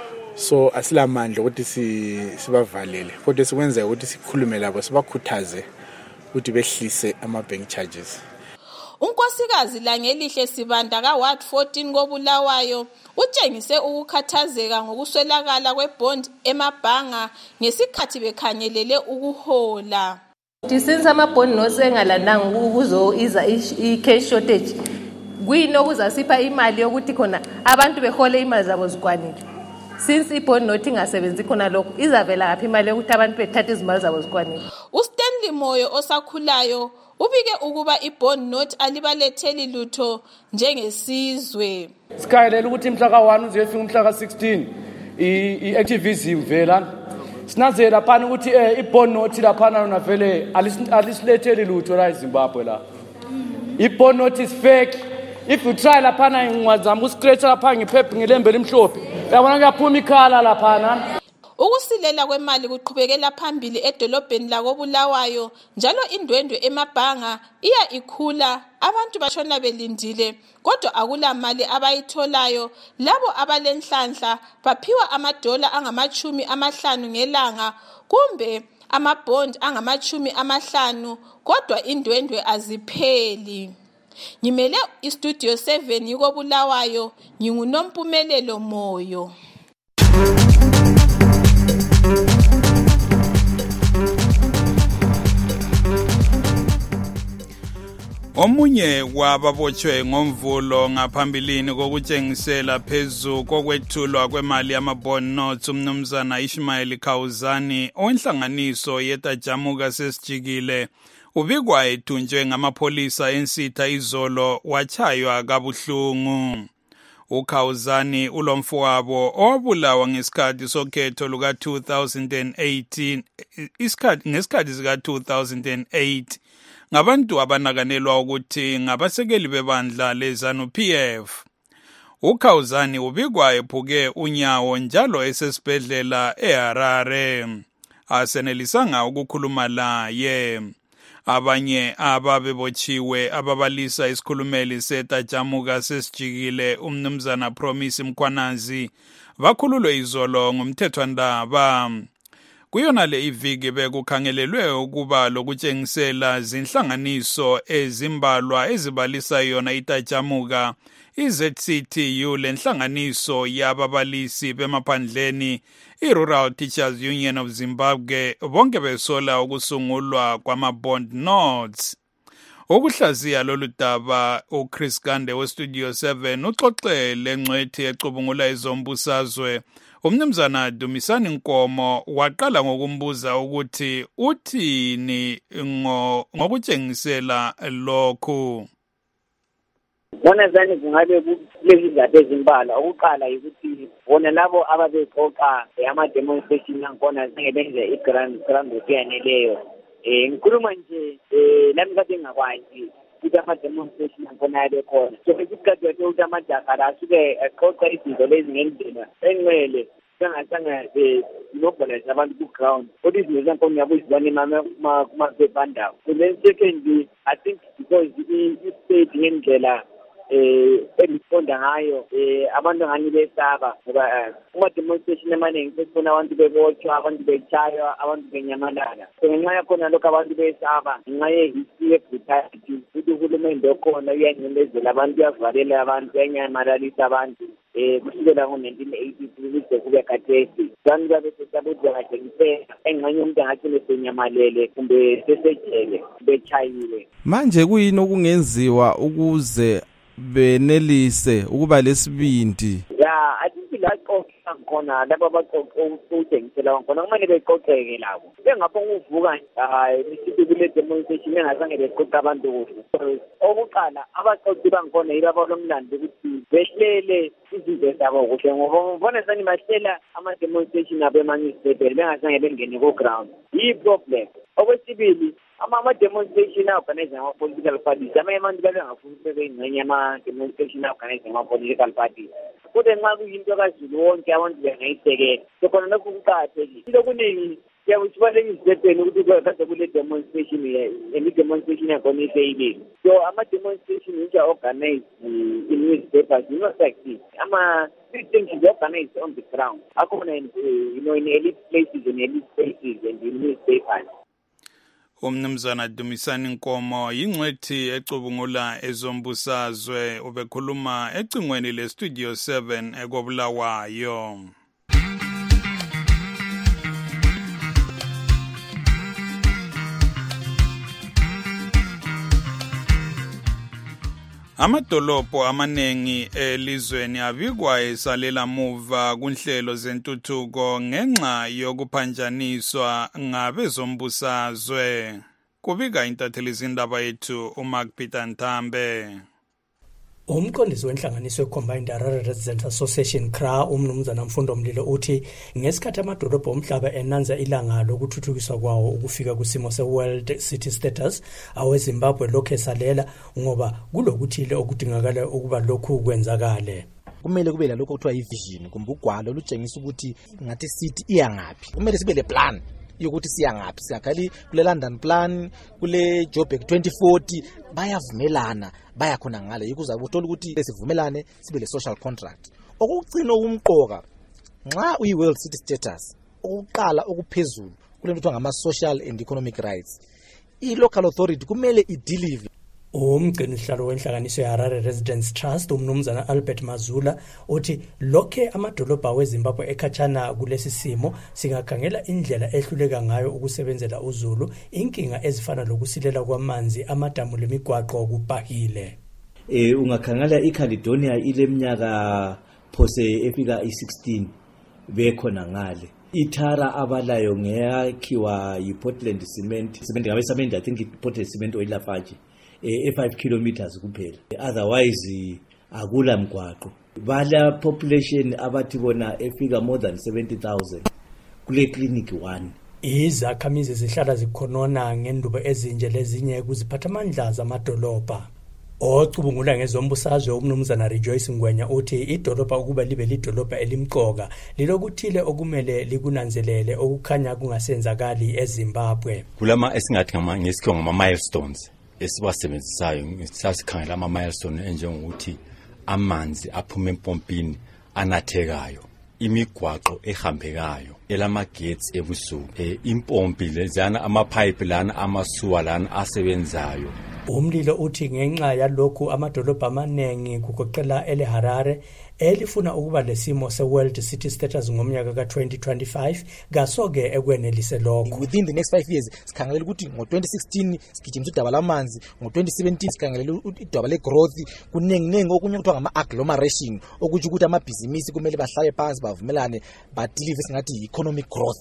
So asilamandla ukuthi sibavalele, kodwa sikwenza ukuthi sikhulume labo sibakhuthaze ukuthi behlise ama-bank charges. Unkosikazi Langelihle Sibanda ka-Ward fourteen kobulawayo utshengise ukukhathazeka ngokuswelakala kwebond emabhanga ngesikhathi bekhangelele ukuhola. Since ama-bond notes engalandanga ukuzo iza i-cash shortage, kuyini okuzasipha imali yokuthi khona abantu behole imali zabo zikwanile. Since i-bond note ingasebenzi khona lokho izavela ngaphi imali yokuthi abantu bethathe izimali zabo zikwanile. uStanley Moyo osakhulayo ubike ukuba i-bond note alibaletheli lutho njengesizwe. Sikhayelela ukuthi mhla ka one uze ufika umhla ka sixteen i-activism vela sinazela lapha ukuthi i-bond note lapha na vele alisiletheli lutho la eZimbabwe la. I-bond note is fake. If you try lapha na ngwazama ukuscratch lapha ngephepha ngelembe limhlophe uyabona kuyaphuma ikhala lapha na. Ukusilela kwemali kuqhubekela phambili edolobheni lakoBulawayo njalo indwendwe emabhanga iya ikhula, abantu bashona belindile kodwa akula mali abayitholayo. Labo abalenhlanhla baphiwa amadola angamachumi amahlanu ngelanga kumbe amabond angamachumi amahlanu kodwa indwendwe azipheli. Ngimele istudio seven yikoBulawayo, nginguNompumelelo Moyo. Omunye wababotshwe ngomvulo ngaphambilini kokutshengisela phezu kokwethulwa kwemali yama-bond notes umnumzana Ishmael Khawuzani owenhlanganiso yeTajamuka sesijikile ubikwa ethunjwe ngamapholisa ensitha izolo wachaywa kabuhlungu. uKhawuzani ulomfowabo owabulawa ngesikhathi sokhetho luka two thousand eighteen isikhathi ngesikhathi sika two thousand eight ngabantu abanakanelwa ukuthi ngabasekeli bebandla leZANU P F. uKhawuzani ubikwa ephuke unyawo njalo esesibhedlela eHarare. Asenelisanga ukukhuluma laye. Abanye ababebotshiwe ababalisa isikhulumeli seTajamuka sesijikile umnumzana Promise Mkhwanazi bakhululwe izolo ngumthethwandaba. Kuyona le iviki bekukhangelelwe ukuba lokutshengisela zinhlanganiso ezimbalwa ezibalisa yona iTajamuka i-Z C T U lenhlanganiso yababalisi bemaphandleni i-Rural Teachers Union of Zimbabwe bonke besola ukusungulwa kwama-bond notes. Ukuhlaziya lolu daba uChris Gande weStudio seven uxoxele ngcwethi ecubungula izombusazwe umnumzana Dumisani Nkomo waqala ngokumbuza ukuthi uthini ngokutshengisela lokhu. Bona zani kungabe kulezi zinto ezimbalwa. Ukuqala ukuthi bona labo ababexoxa ama demonstration yakhona zingebenze igrand grand yaneleyo. Eh ngikhuluma nje eh lami kade ngakwazi ukuthi ama demonstration yakhona yabe khona. So isikhathi ukuthi amajaha asuke exoxa izinto lezi ngendlela engcwele sangasanga eh nobalance abantu ku ground. What is the example yabuzwane mama kuma bebanda. Then secondly I think because the state ngendlela eh elisonda ngayo eh abantu ngani besaba ngoba uma demonstration emaningi sifuna abantu bebotshwa abantu bechaywa abantu benyamalala so ngenxa yakhona lokho abantu besaba ngenxa yehistory brutality futhi uhulumende okhona uyancindezela abantu uyavalela abantu uyanyamalisa abantu eh kusukela ngo-nineteen eighty kuze kube khathesi abantu babe sesabuza kahle ngempela engxenye umuntu angathi besenyamalele kumbe sesejele bechayiwe. Manje kuyini okungenziwa ukuze benelise ukuba lesibindi? Yeah, I think la xoxa khona laba abaxoxela khona kumele beqoqeke labo bengapho ukuvuka hayi isithi kule demonstration engazange beqoqa abantu kuhle. Okuqala abaxoxi bangikhona yilabo lomlando ukuthi behlele izinto zabo kuhle ngoba ubona sani bahlela ama demonstration abo emanyeziphephe bengazange bengene ku ground. Yi problem. Okwesibili ama demonstration organizing ama political parties amanye abantu babengafuni bebengcenye ama demonstration organizing ama political parties kodwa nxa kuyinto kaZulu wonke abantu bengayisekela so khona lokho kuqakathekile into kuningi siyawusibaleka izibhedlela ukuthi kade kule demonstration emi demonstration yakhona ifeyilile so ama demonstration which are organized in newspapers you know like ama things is organized on the ground akhona you know in elite places and elite spaces and in newspapers. Umnumzana Dumisani Nkomo yingcwethi ecubungula ezombusazwe ubekhuluma ecingweni leStudio seven ekoBulawayo. Amadolobho amanengi elizweni abikwa esalela muva kunhlelo zentuthuko ngenxa yokuphanjaniswa ngabezombusazwe. kubika intatheli zindaba yethu uMark Peter Ntambe. Umqondisi wenhlanganiso ye-Combined Harare Residents Association C R A umnumzana Mfundo Mlilo uthi ngesikhathi amadolobha omhlaba enanza ilanga lokuthuthukiswa kwawo ukufika kusimo se-World City Status aweZimbabwe lokhu esalela ngoba kulokuthile okudingakala ukuba lokhu kwenzakale. Kumele kube lalokho kuthiwa i-vision kumbe ugwalo olutshengisa ukuthi ngathi city iyangaphi. Kumele sibe le plan yokuthi siyangaphi. Siyakhali kule London plan, kule Joburg twenty forty bayavumelana baya khona ngale ukuze uthola ukuthi sivumelane sibe le social contract. Okugcina umqoka nxa uyi-World City Status ukuqala okuphezulu kule nto ngama social and economic rights. I-local authority kumele i-deliver. Umgcinisihlalo wenhlanganiso ye-Harare Residents Trust umnumzana Albert Mazula uthi lokhe amadolobha weZimbabwe ekhatshana kulesi simo singakhangela indlela ehluleka ngayo ukusebenzela uZulu inkinga ezifana lokusilela kwamanzi amadamu lemigwaqo kubahile. Eh ungakhangela iCaledonia ileminyaka phose efika i-sixteen bekhona ngale. Ithara abalayo ngeyakhiwa yi-Portland Cement cement ngabe cement I think Portland Cement oyilafaji e five kilometers kuphela. Otherwise akula mgwaqo. Bala population abathi bona efika more than seventy thousand kule clinic one. Izakhamizi zihlala zikhonona ngendubo ezinje lezinye kuziphathamandla zamadolobha. Ocubungula ngezombusazwe umnumzana Rejoice Ngwenya uthi idolobha ukuba libe lidolobha elimqoka lilokuthile okumele likunanzelele okukhanya kungasenzakali eZimbabwe. Kulama esingathi ngama ngesikho ngama milestones esibasebenzisayo sasikhangela ama milestone enjengokuthi amanzi aphuma empompini anathekayo, imigwaqo ehambekayo, elama gates ebusuku, e, impompi lezana ama pipe lana amasuwa lana asebenzayo. Umlilo uthi ngenxa yalokhu amadolobha amanengi kugoqela eleHarare elifuna ukuba lesimo se-World City Status ngomnyaka ka twenty twenty-five kasoke ekwenelise lokho. Within the next five years sikhangelela ukuthi ngo twenty sixteen sigijimisa udaba lamanzi, ngo twenty seventeen sikhangelela udaba le growth kunengi nengi okunye kuthiwa ngama agglomeration okuthi ukuthi amabhizinisi kumele bahlale phansi bavumelane badeliver singathi economic growth.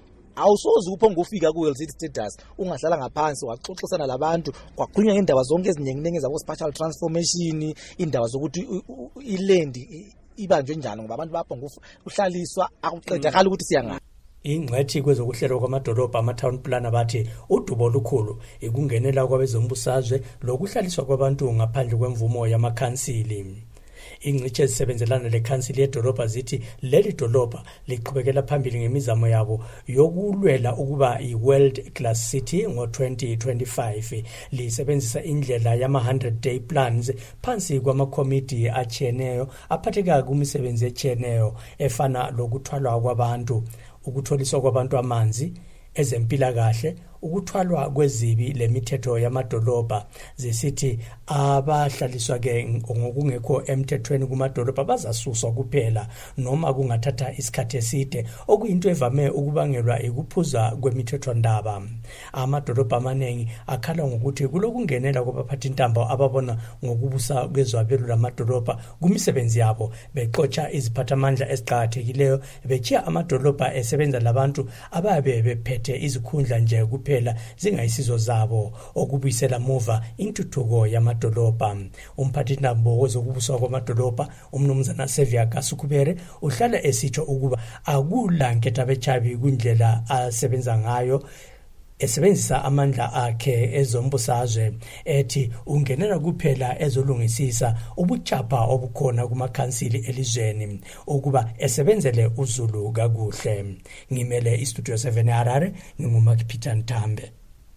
Awusoze uphonga ufika ku-World City Status ungahlala ngaphansi waxoxisana labantu kwakhulunywa ngendaba zonke eziningi zabo spatial transformation, indaba zokuthi iland ibanjwe njani ngoba abantu baphonga uhlaliswa akuqedakala ukuthi siyanga. Ingcwethi kwezokuhlelwa kwamadolobha ama-town plan bathi udubo olukhulu ikungenela kwabezombusazwe lokuhlaliswa kwabantu ngaphandle kwemvumo yamakhansili. Ingcitshi ezisebenzelana lekhansili yedolobha zithi leli dolobha liqhubekela phambili ngemizamo yabo yokulwela ukuba i-World Class City ngo twenty twenty-five. Lisebenzisa indlela yama one hundred day plans phansi kwamakomiti atshiyeneyo aphatheka kumisebenzi etshiyeneyo efana lokuthwalwa kwabantu, ukutholiswa kwabantu amanzi, ezempilakahle, ukuthwalwa kwezibi lemithetho yamadolobha. Zisithi abahlaliswa ke ngokungekho emthethweni kumadolobha bazasuswa kuphela noma kungathatha isikhathi eside okuyinto evame ukubangelwa ikuphuza kwemithetho ndaba. Amadolobha amaningi akhala ngokuthi kulokungenela kwabaphathi intambo ababona ngokubusa kwezwabelo lamadolobha kumisebenzi yabo bexotsha iziphathamandla eziqhakathekileyo bechiya amadolobha esebenza labantu ababe bephethe izikhundla nje kuphela zingayisizo zabo okubuyisela muva intuthuko yamadolobha. Umphathi intambo wezokubuswa kwamadolobha umnumzana Sevia Kasukubere uhlala esitsho ukuba akula nketha bechabi kundlela asebenza ngayo esebenzisa amandla akhe ezombusazwe ethi ungenela kuphela ezolungisisa ubuchapha obukhona kumakhansili elizweni ukuba esebenzele uZulu kakuhle. Ngimele istudio seven Harare nginguMark Peter Ntambe.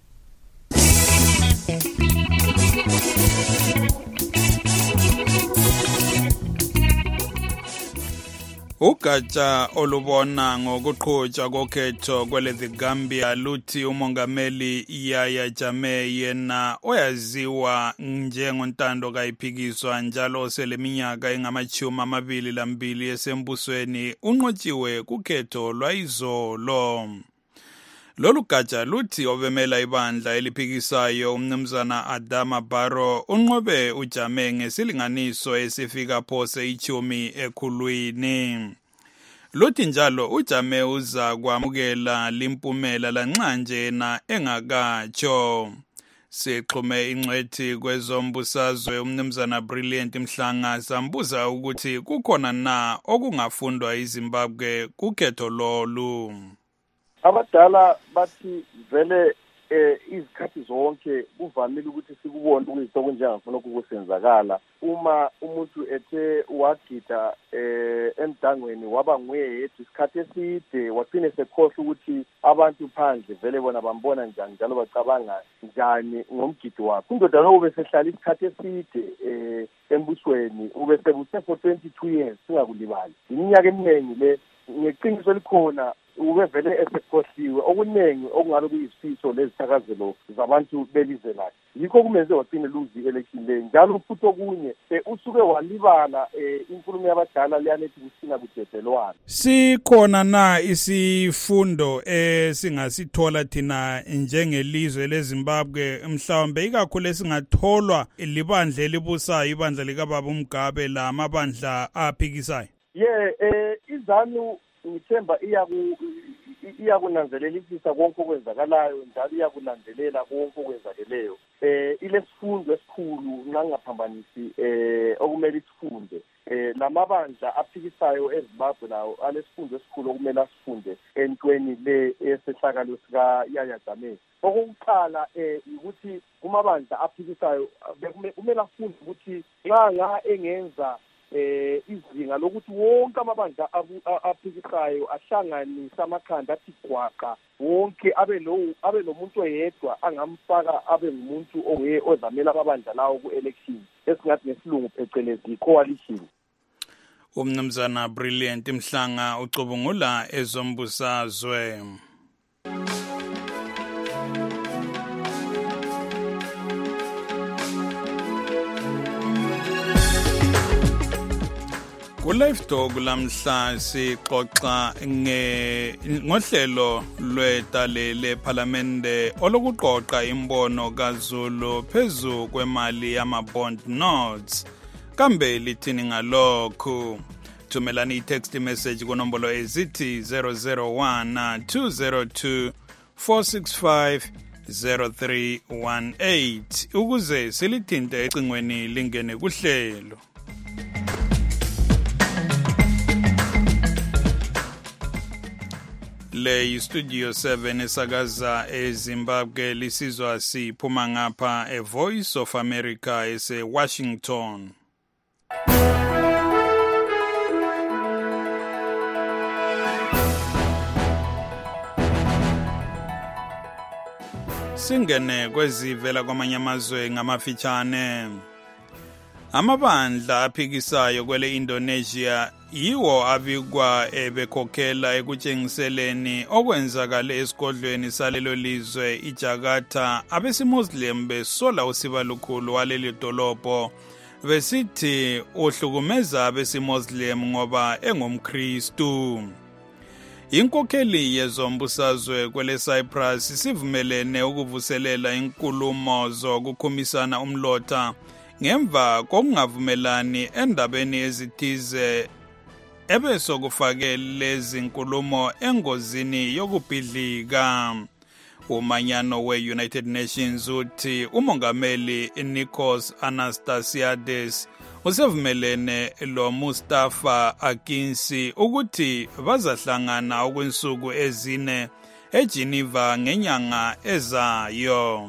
Ugatsha olubona ngokuqhutshwa kokhetho kwele the Gambia luthi umongameli Yahya Jammeh yena oyaziwa njengontando kayiphikiswa njalo seleminyaka engamachumi amabili lambili esembusweni unqotshiwe kukhetho lwayizolo. Lolu gatsha luthi obemela ibandla eliphikisayo umnumzana Adama Barrow unqobe uJammeh ngesilinganiso esifika phose ichumi ekhulwini. luthi njalo ujame uza kwamukela limpumela lanxa njena engakatsho. Sixhume ingcwethi kwezombusazwe umnumzana Brilliant Mhlanga sambuza ukuthi kukhona na okungafundwa iZimbabwe kukhetho lolu. Abadala bathi vele eh izikhathi zonke kuvamile ukuthi sikubone ukuthi okunjengafuna ukusenzakala uma umuntu ethe wagida eh emdangweni waba nguye yedwa isikhathi eside wagcina sekhohle ukuthi abantu phandle vele bona bambona njani njalo bacabanga njani ngomgido wakhe. Indoda lo besehlala isikhathi eside eh embusweni ube sebuse for twenty-two years singakulibali. Iminyaka eminingi le ngeqiniso elikhona ube vele esekhohliwe okuningi okungabe kuyisifiso lezithakazelo zabantu belizwe lakhe. Yikho kumenze wagcina luzi election le njalo futhi okunye usuke walibala inkulumo yabadala leyanethi kusina kudedelwana. Sikhona na isifundo esingasithola thina njengelizwe leZimbabwe mhlawumbe ikakhulu esingatholwa libandla elibusayo ibandla likaBaba uMgabe la amabandla aphikisayo? Yeah, eh izanu ngithemba iyaku iyakunanzelelisisa konke okwenzakalayo njalo iyakulandelela konke okwenzakeleyo. Eh ilesifundo esikhulu ngangaphambanisi eh okumele isifunde. Eh lamabandla aphikisayo eZimbabwe lawo alesifundo esikhulu okumele asifunde entweni le esehlakalo sika Yahya Jammeh. Okokuqala eh ukuthi kumabandla aphikisayo kumele afunde ukuthi nxa nga engenza eh izinga lokuthi wonke amabandla aphikisayo ahlanganisa amakhanda athi gwaqa wonke abe lo abe nomuntu oyedwa angamfaka abe ngumuntu onguye ozamela amabandla lawo ku-election esingathi ngesilungu phecelezi coalition. Umnumzana Brilliant Mhlanga ucubungula ezombusazwe. Ku-Live Talk lamhla sixoxa ngohlelo lwetale lephalamende olokuqoqa imbono kaZulu phezu kwemali yama-bond notes. Kambe lithini ngalokhu? Thumelani i-text message kunombolo ezithi zero zero one two zero two four six five zero three one eight ukuze silithinte ecingweni lingene kuhlelo. Le Studio seven esakaza eZimbabwe lisizwa siphuma ngapha e Voice of America ese Washington. Singene kwezivela kwamanye amazwe ngamafitshane. Amabandla aphikisayo kwele Indonesia yiwo abikwa ebekhokhela ekutshengiseleni okwenzakale esigodlweni salelo lizwe iJakarta abesimuslim besola usiba lukhulu waleli dolobho besithi uhlukumeza abesimuslim ngoba engumKristu. Inkokheli yezombusazwe kwele Cyprus sivumelene ukuvuselela inkulumo zokukhumisana umlotha ngemva kokungavumelani endabeni ezithize ebesokufake lezi nkulumo engozini yokubhidlika. Umanyano we-United Nations uthi umongameli Nikos Anastasiades usevumelene lo Mustafa Akinci ukuthi bazahlangana okwensuku ezine eGeneva ngenyanga ezayo.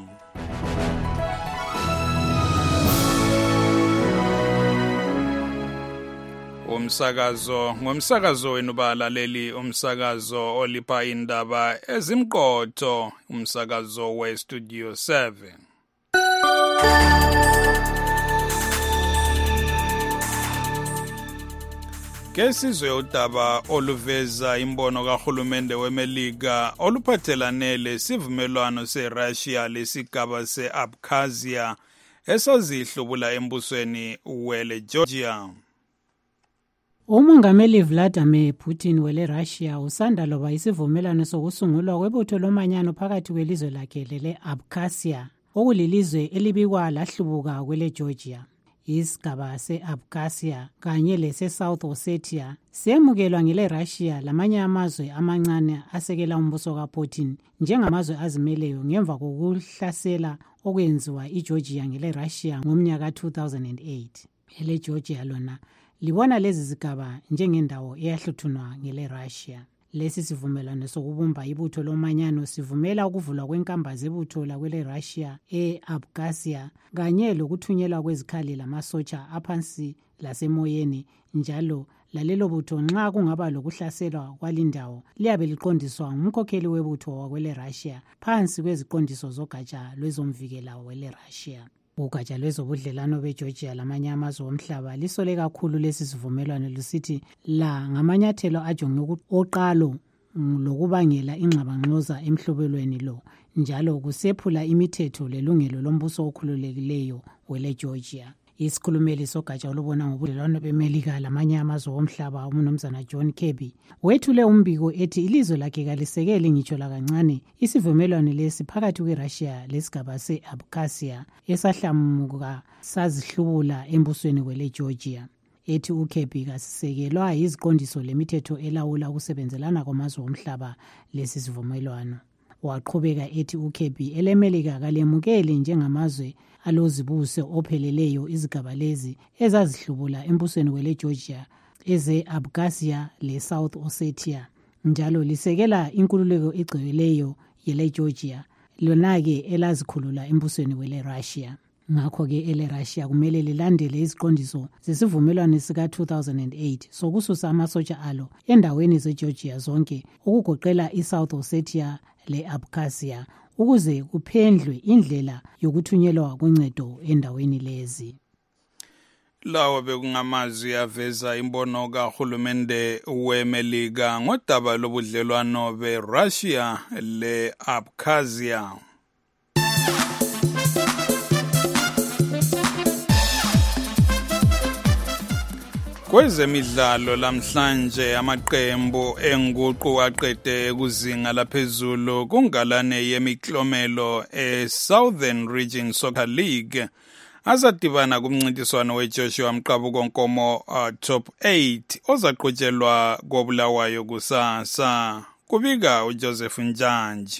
Umsakazo ngomsakazo wenu balaleli umsakazo olipha indaba ezimqotho umsakazo we Studio seven. Kesizwe udaba oluveza imbono kahulumende weMelika oluphathelane lesivumelwano seRussia lesigaba seAbkhazia esazihlubula embusweni wele Georgia. Umongameli Vladimir Putin wele Russia usanda loba isivumelwano sokusungulwa kwebutho lomanyano phakathi kwelizwe lakhe lele Abkhazia okulilizwe elibikwa lahlubuka kwele Georgia. isigaba se-Abkhazia kanye lese-South Ossetia semukelwa ngele Russia lamanye amazwe amancane asekela umbuso kaPutin njengamazwe azimeleyo ngemva kokuhlasela okwenziwa iGeorgia ngele Russia ngomnyaka two thousand eight. Ele Georgia lona libona lezi zigaba njengendawo eyahluthunwa ngele Russia. Lesi sivumelwano sokubumba ibutho lomanyano sivumela ukuvulwa kwenkamba zebutho lakwele Russia e-Abkhazia kanye lokuthunyelwa kwezikhali lamasotsha aphansi lasemoyeni njalo lalelo butho nxa kungaba lokuhlaselwa kwalindawo liyabe liqondiswa ngumkhokheli webutho wakwele Russia phansi kweziqondiso zogatsha lwezomvikela wele Russia. Ugatsha lwezobudlelwano beGeorgia lamanye amazwe omhlaba lisole kakhulu lesi sivumelwano lusithi la ngamanyathelo ajonge oqalo lokubangela ingxabangxoza emhlobelweni lo njalo kusephula imithetho lelungelo lombuso okhululekileyo wele Georgia. Isikhulumeli sogatsha olubona ngobudlelwano beMelika lamanye amazwe omhlaba umnumzana John Kirby wethule umbiko ethi ilizwe lakhe kalisekeli ngitsho lakancane isivumelwano lesi phakathi kweRussia lesigaba se-Abkhazia esahlamuka sazihlubula embusweni wele Georgia. Ethi uKirby kasisekelwa iziqondiso lemithetho elawula ukusebenzelana kwamazwe omhlaba lesi sivumelwano. Waqhubeka ethi uKirby eleMelika kalemukeli njengamazwe alozibuse opheleleyo izigaba lezi ezazihlubula embusweni wele Georgia eze-Abkhazia le-South Ossetia njalo lisekela inkululeko egcweleyo yele Georgia lona-ke elazikhulula embusweni wele Russia. Ngakho-ke ele Russia kumele lilandele iziqondiso zesivumelwano sika two thousand eight sokususa amasotsha alo endaweni zeGeorgia zonke ukugoqela iSouth Ossetia le-Abkhazia ukuze kuphendlwe indlela yokuthunyelwa kwencedo endaweni lezi. Lawa bekungamazwi aveza imbono kahulumende weMelika ngodaba lobudlelwano beRussia le-Abkhazia. Kwezemidlalo lamhlanje amaqembu enguqu aqede kuzinga laphezulu kungalane yemiklomelo e-Southern Region Soccer League azadibana kumncintiswano weJoshua Mqabuko Nkomo uh, Top eight ozaqhutshelwa koBulawayo kusasa. Kubika uJoseph Njanji.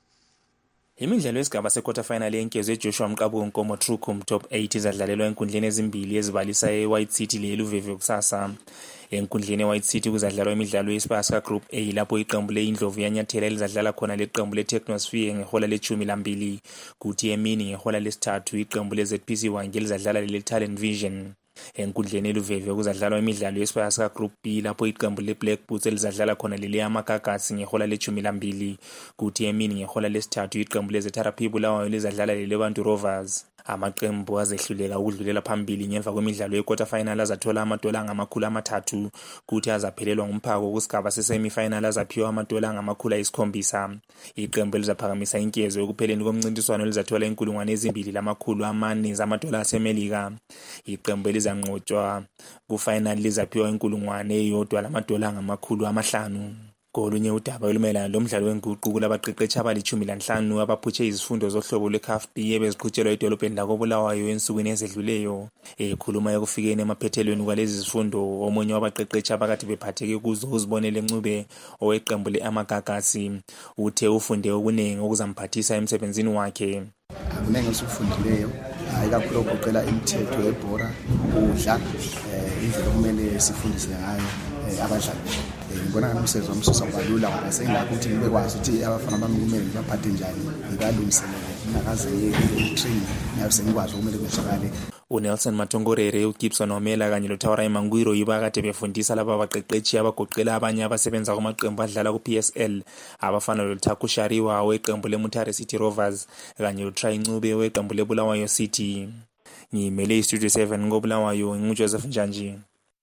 Imidlalo yesigaba se-quarter final yenkezo eJoshua Mqabuko Nkomo Trucum Top eight izadlalelwa enkundleni ezimbili ezibalisa e-White City le-Luveve kusasa. Enkundleni e-White City kuzadlalwa imidlalo yesipasa Group A lapho iqembu le-Indlovu yanyathela elizadlala khona leqembu le-Technosphere ngehola lechumi lambili kuthi emini ngehola lesithathu iqembu le-Z P C Wange elizadlala le-Talent Vision. Enkundleni eLuveve kuzadlalwa imidlalo yesipasa Group B lapho iqembu le-Black Boots elizadlala khona lele-Amagagasi ngehola lechumi lambili kuthi emini ngehola lesithathu iqembu le-Zetarapi Bulawayo elizadlala lele-Bantu Rovers. Amaqembu azehluleka ukudlulela phambili ngemva kwemidlalo ye-quarter final azathola amadola angamakhulu amathathu kuthi azaphelelwa ngumphako kusigaba se-semi-final azaphiwa amadola angamakhulu ayisikhombisa. Iqembu elizaphakamisa inkezo ekupheleni komncintiswano elizathola inkulungwane ezimbili lamakhulu amane zamadola aseMelika. Iqembu elizanqotshwa ku-final lizaphiwa inkulungwane eyodwa lamadola angamakhulu amahlanu. Kolunye udaba olumelana lomdlalo wenguqu kulabaqeqeshi abalichumi lanhlanu abaphutshe izifundo zohlobo lwe-C A F B ebeziqhutshelwa edolobheni lakoBulawayo ensukwini ezedluleyo. Ekhuluma ekufikeni emaphethelweni kwalezi zifundo omunye wabaqeqeshi abakade bephatheke kuzo uzibonele Ncube oweqembu le-Amagagasi uthe ufunde okuningi okuzamphathisa emsebenzini wakhe. Akuningi esikufundileyo ikakhulu okuqela imithetho yebhora ukudla indlela okumele sifundise ngayo abadlali. Ngibona umsebenzi womsusa ubalula ngoba sengakho ukuthi bekwazi ukuthi abafana bami kumele baphathe njani ngibalungiselele nakaze training nayo sengikwazi ukumele kwenzakale. uNelson Matongorere, uGibson Omela kanye loThawara Mangwiro yiba kade befundisa laba baqeqeshi abagoqela abanye abasebenza kumaqembu adlala ku-P S L abafana loThaku Shariwa weqembu leMutare City Rovers kanye loTry Ncube weqembu leBulawayo City. Ngimele iStudio seven ngoBulawayo nguJoseph Njanji.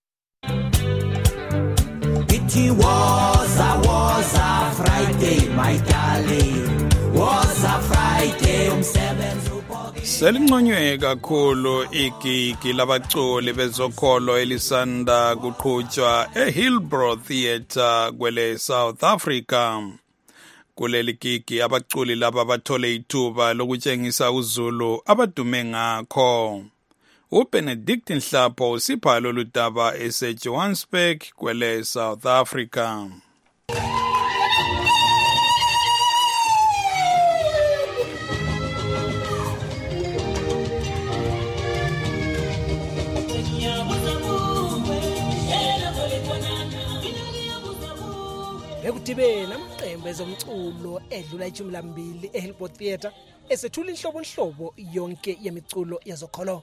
It was a was a Friday, my darling. Was a Friday umsebenzi uboke. Selinconywe kakhulu igigi labaculi bezokholo elisanda kuqhutshwa eHillbrow Theatre kwele South Africa. Kuleli gigi abaculi laba bathole ithuba lokutshengisa uZulu abadume ngakho. uBenedict Nhlapo usipha lolu daba eseJohannesburg kwele South Africa. Bekudibela amaqembu ezomculo edlula ijumi lambili eHillport Theatre esethula inhlobo inhlobo yonke yemiculo yezokholo.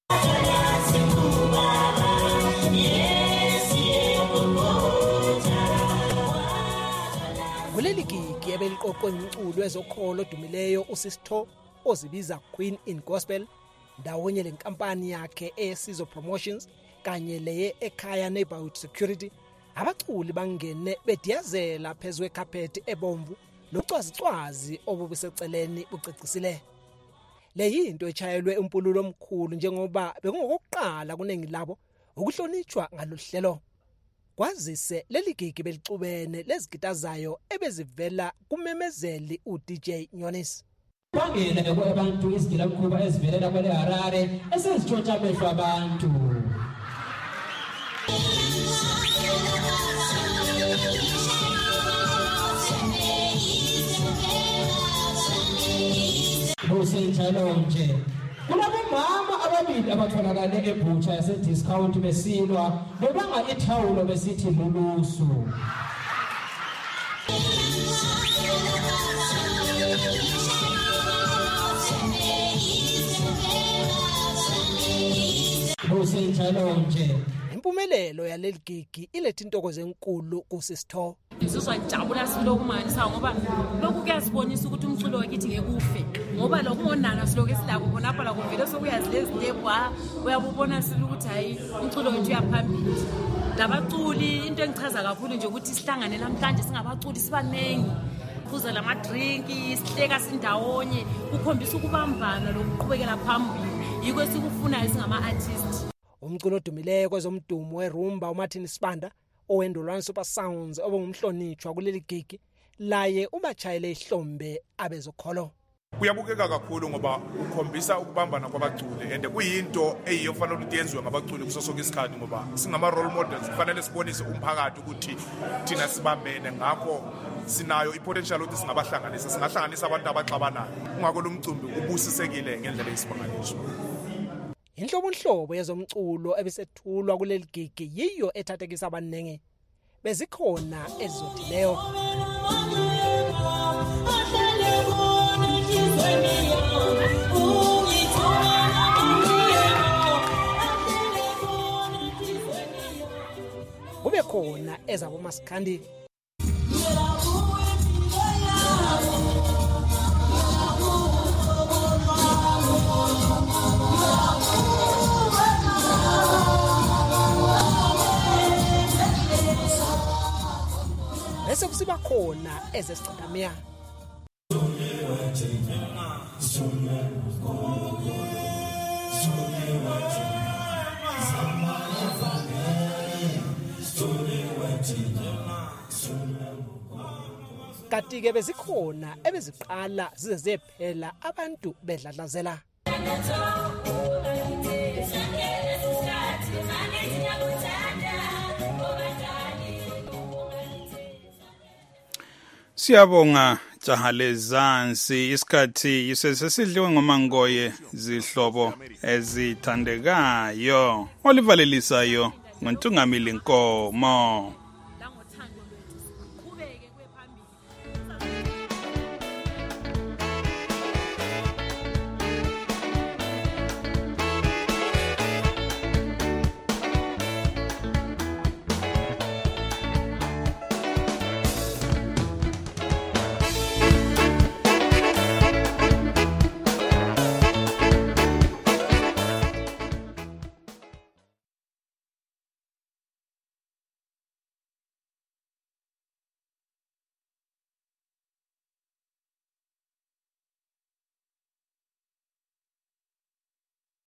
Kuleli gigi ebeliqoqwe umculo wezokholo odumileyo uSisto ozibiza Queen in Gospel, ndawonye lenkampani yakhe eSizo Promotions kanye leye ekhaya Neighborhood Security. Abaculi bangene bediyazela phezwe ekhaphethi ebomvu nocwazicwazi obubiseceleni bucecisile. Le yinto echayelwe impululo omkhulu njengoba bekungokuqala kunengi labo ukuhlonitshwa ngalohlelo. Kwazise leli gigi belicubene lezigitazayo ebezivela kumemezeli uD J Nyonis. Bangena abantu izigilamkhuba ezivelela kwele Harare esizitshontsha amehlo abantu. Kusenjalo nje kunabomama ababili abatholakale eButcha yase discount besilwa bebanga ithawulo besithi lulusu. Kusenjalo nje impumelelo yaleli gigi ilethe intokozo enkulu kuSisto. Sizwa jabula silokumanisa ngoba lokhu kuyasibonisa ukuthi umculo wakithi ngekufe ngoba lokungonana siloke silabo khona lapha la kuvele sokuyazi lezi ndebwa uyabubona silukuthi hayi umculo wethu uyaphambili. Labaculi into engichaza kakhulu nje ukuthi sihlangane namhlanje singabaculi sibanengi kuza lama drink sihleka sindawonye ukhombisa ukubambana lokuqhubekela phambili yiko sikufuna isingama artists. Umculo odumileyo kwezomdumo weRumba uMartin Sibanda owendolwana Super Sounds obongumhlonitshwa kuleli gigi laye ubachayele ihlombe abezokholo. Kuyabukeka kakhulu ngoba ukhombisa ukubambana kwabaculi and kuyinto eyiyofanele ukuthi yenziwe ngabaculi kuso sonke isikhathi ngoba singama role models kufanele sibonise umphakathi ukuthi thina sibambene ngakho sinayo ipotential ukuthi singabahlanganisa singahlanganisa abantu abaxabanayo ungakho lo mcimbi ubusisekile ngendlela esimangaliso. Inhlobo inhlobo yezomculo ebisethulwa kuleli gigi yiyo ethathekisa abanenge bezikhona ezizodileyo. Kube khona ezabo Maskandi. Bese kusiba khona ezesicadamia. Kanti-ke bezikhona ebeziqala zize zephela abantu bedladlazela. Siyabonga Jahalezansi isikhathi isesidliwe ngomangoye zihlobo ezithandekayo olivalelisayo ngontungamili Nkomo.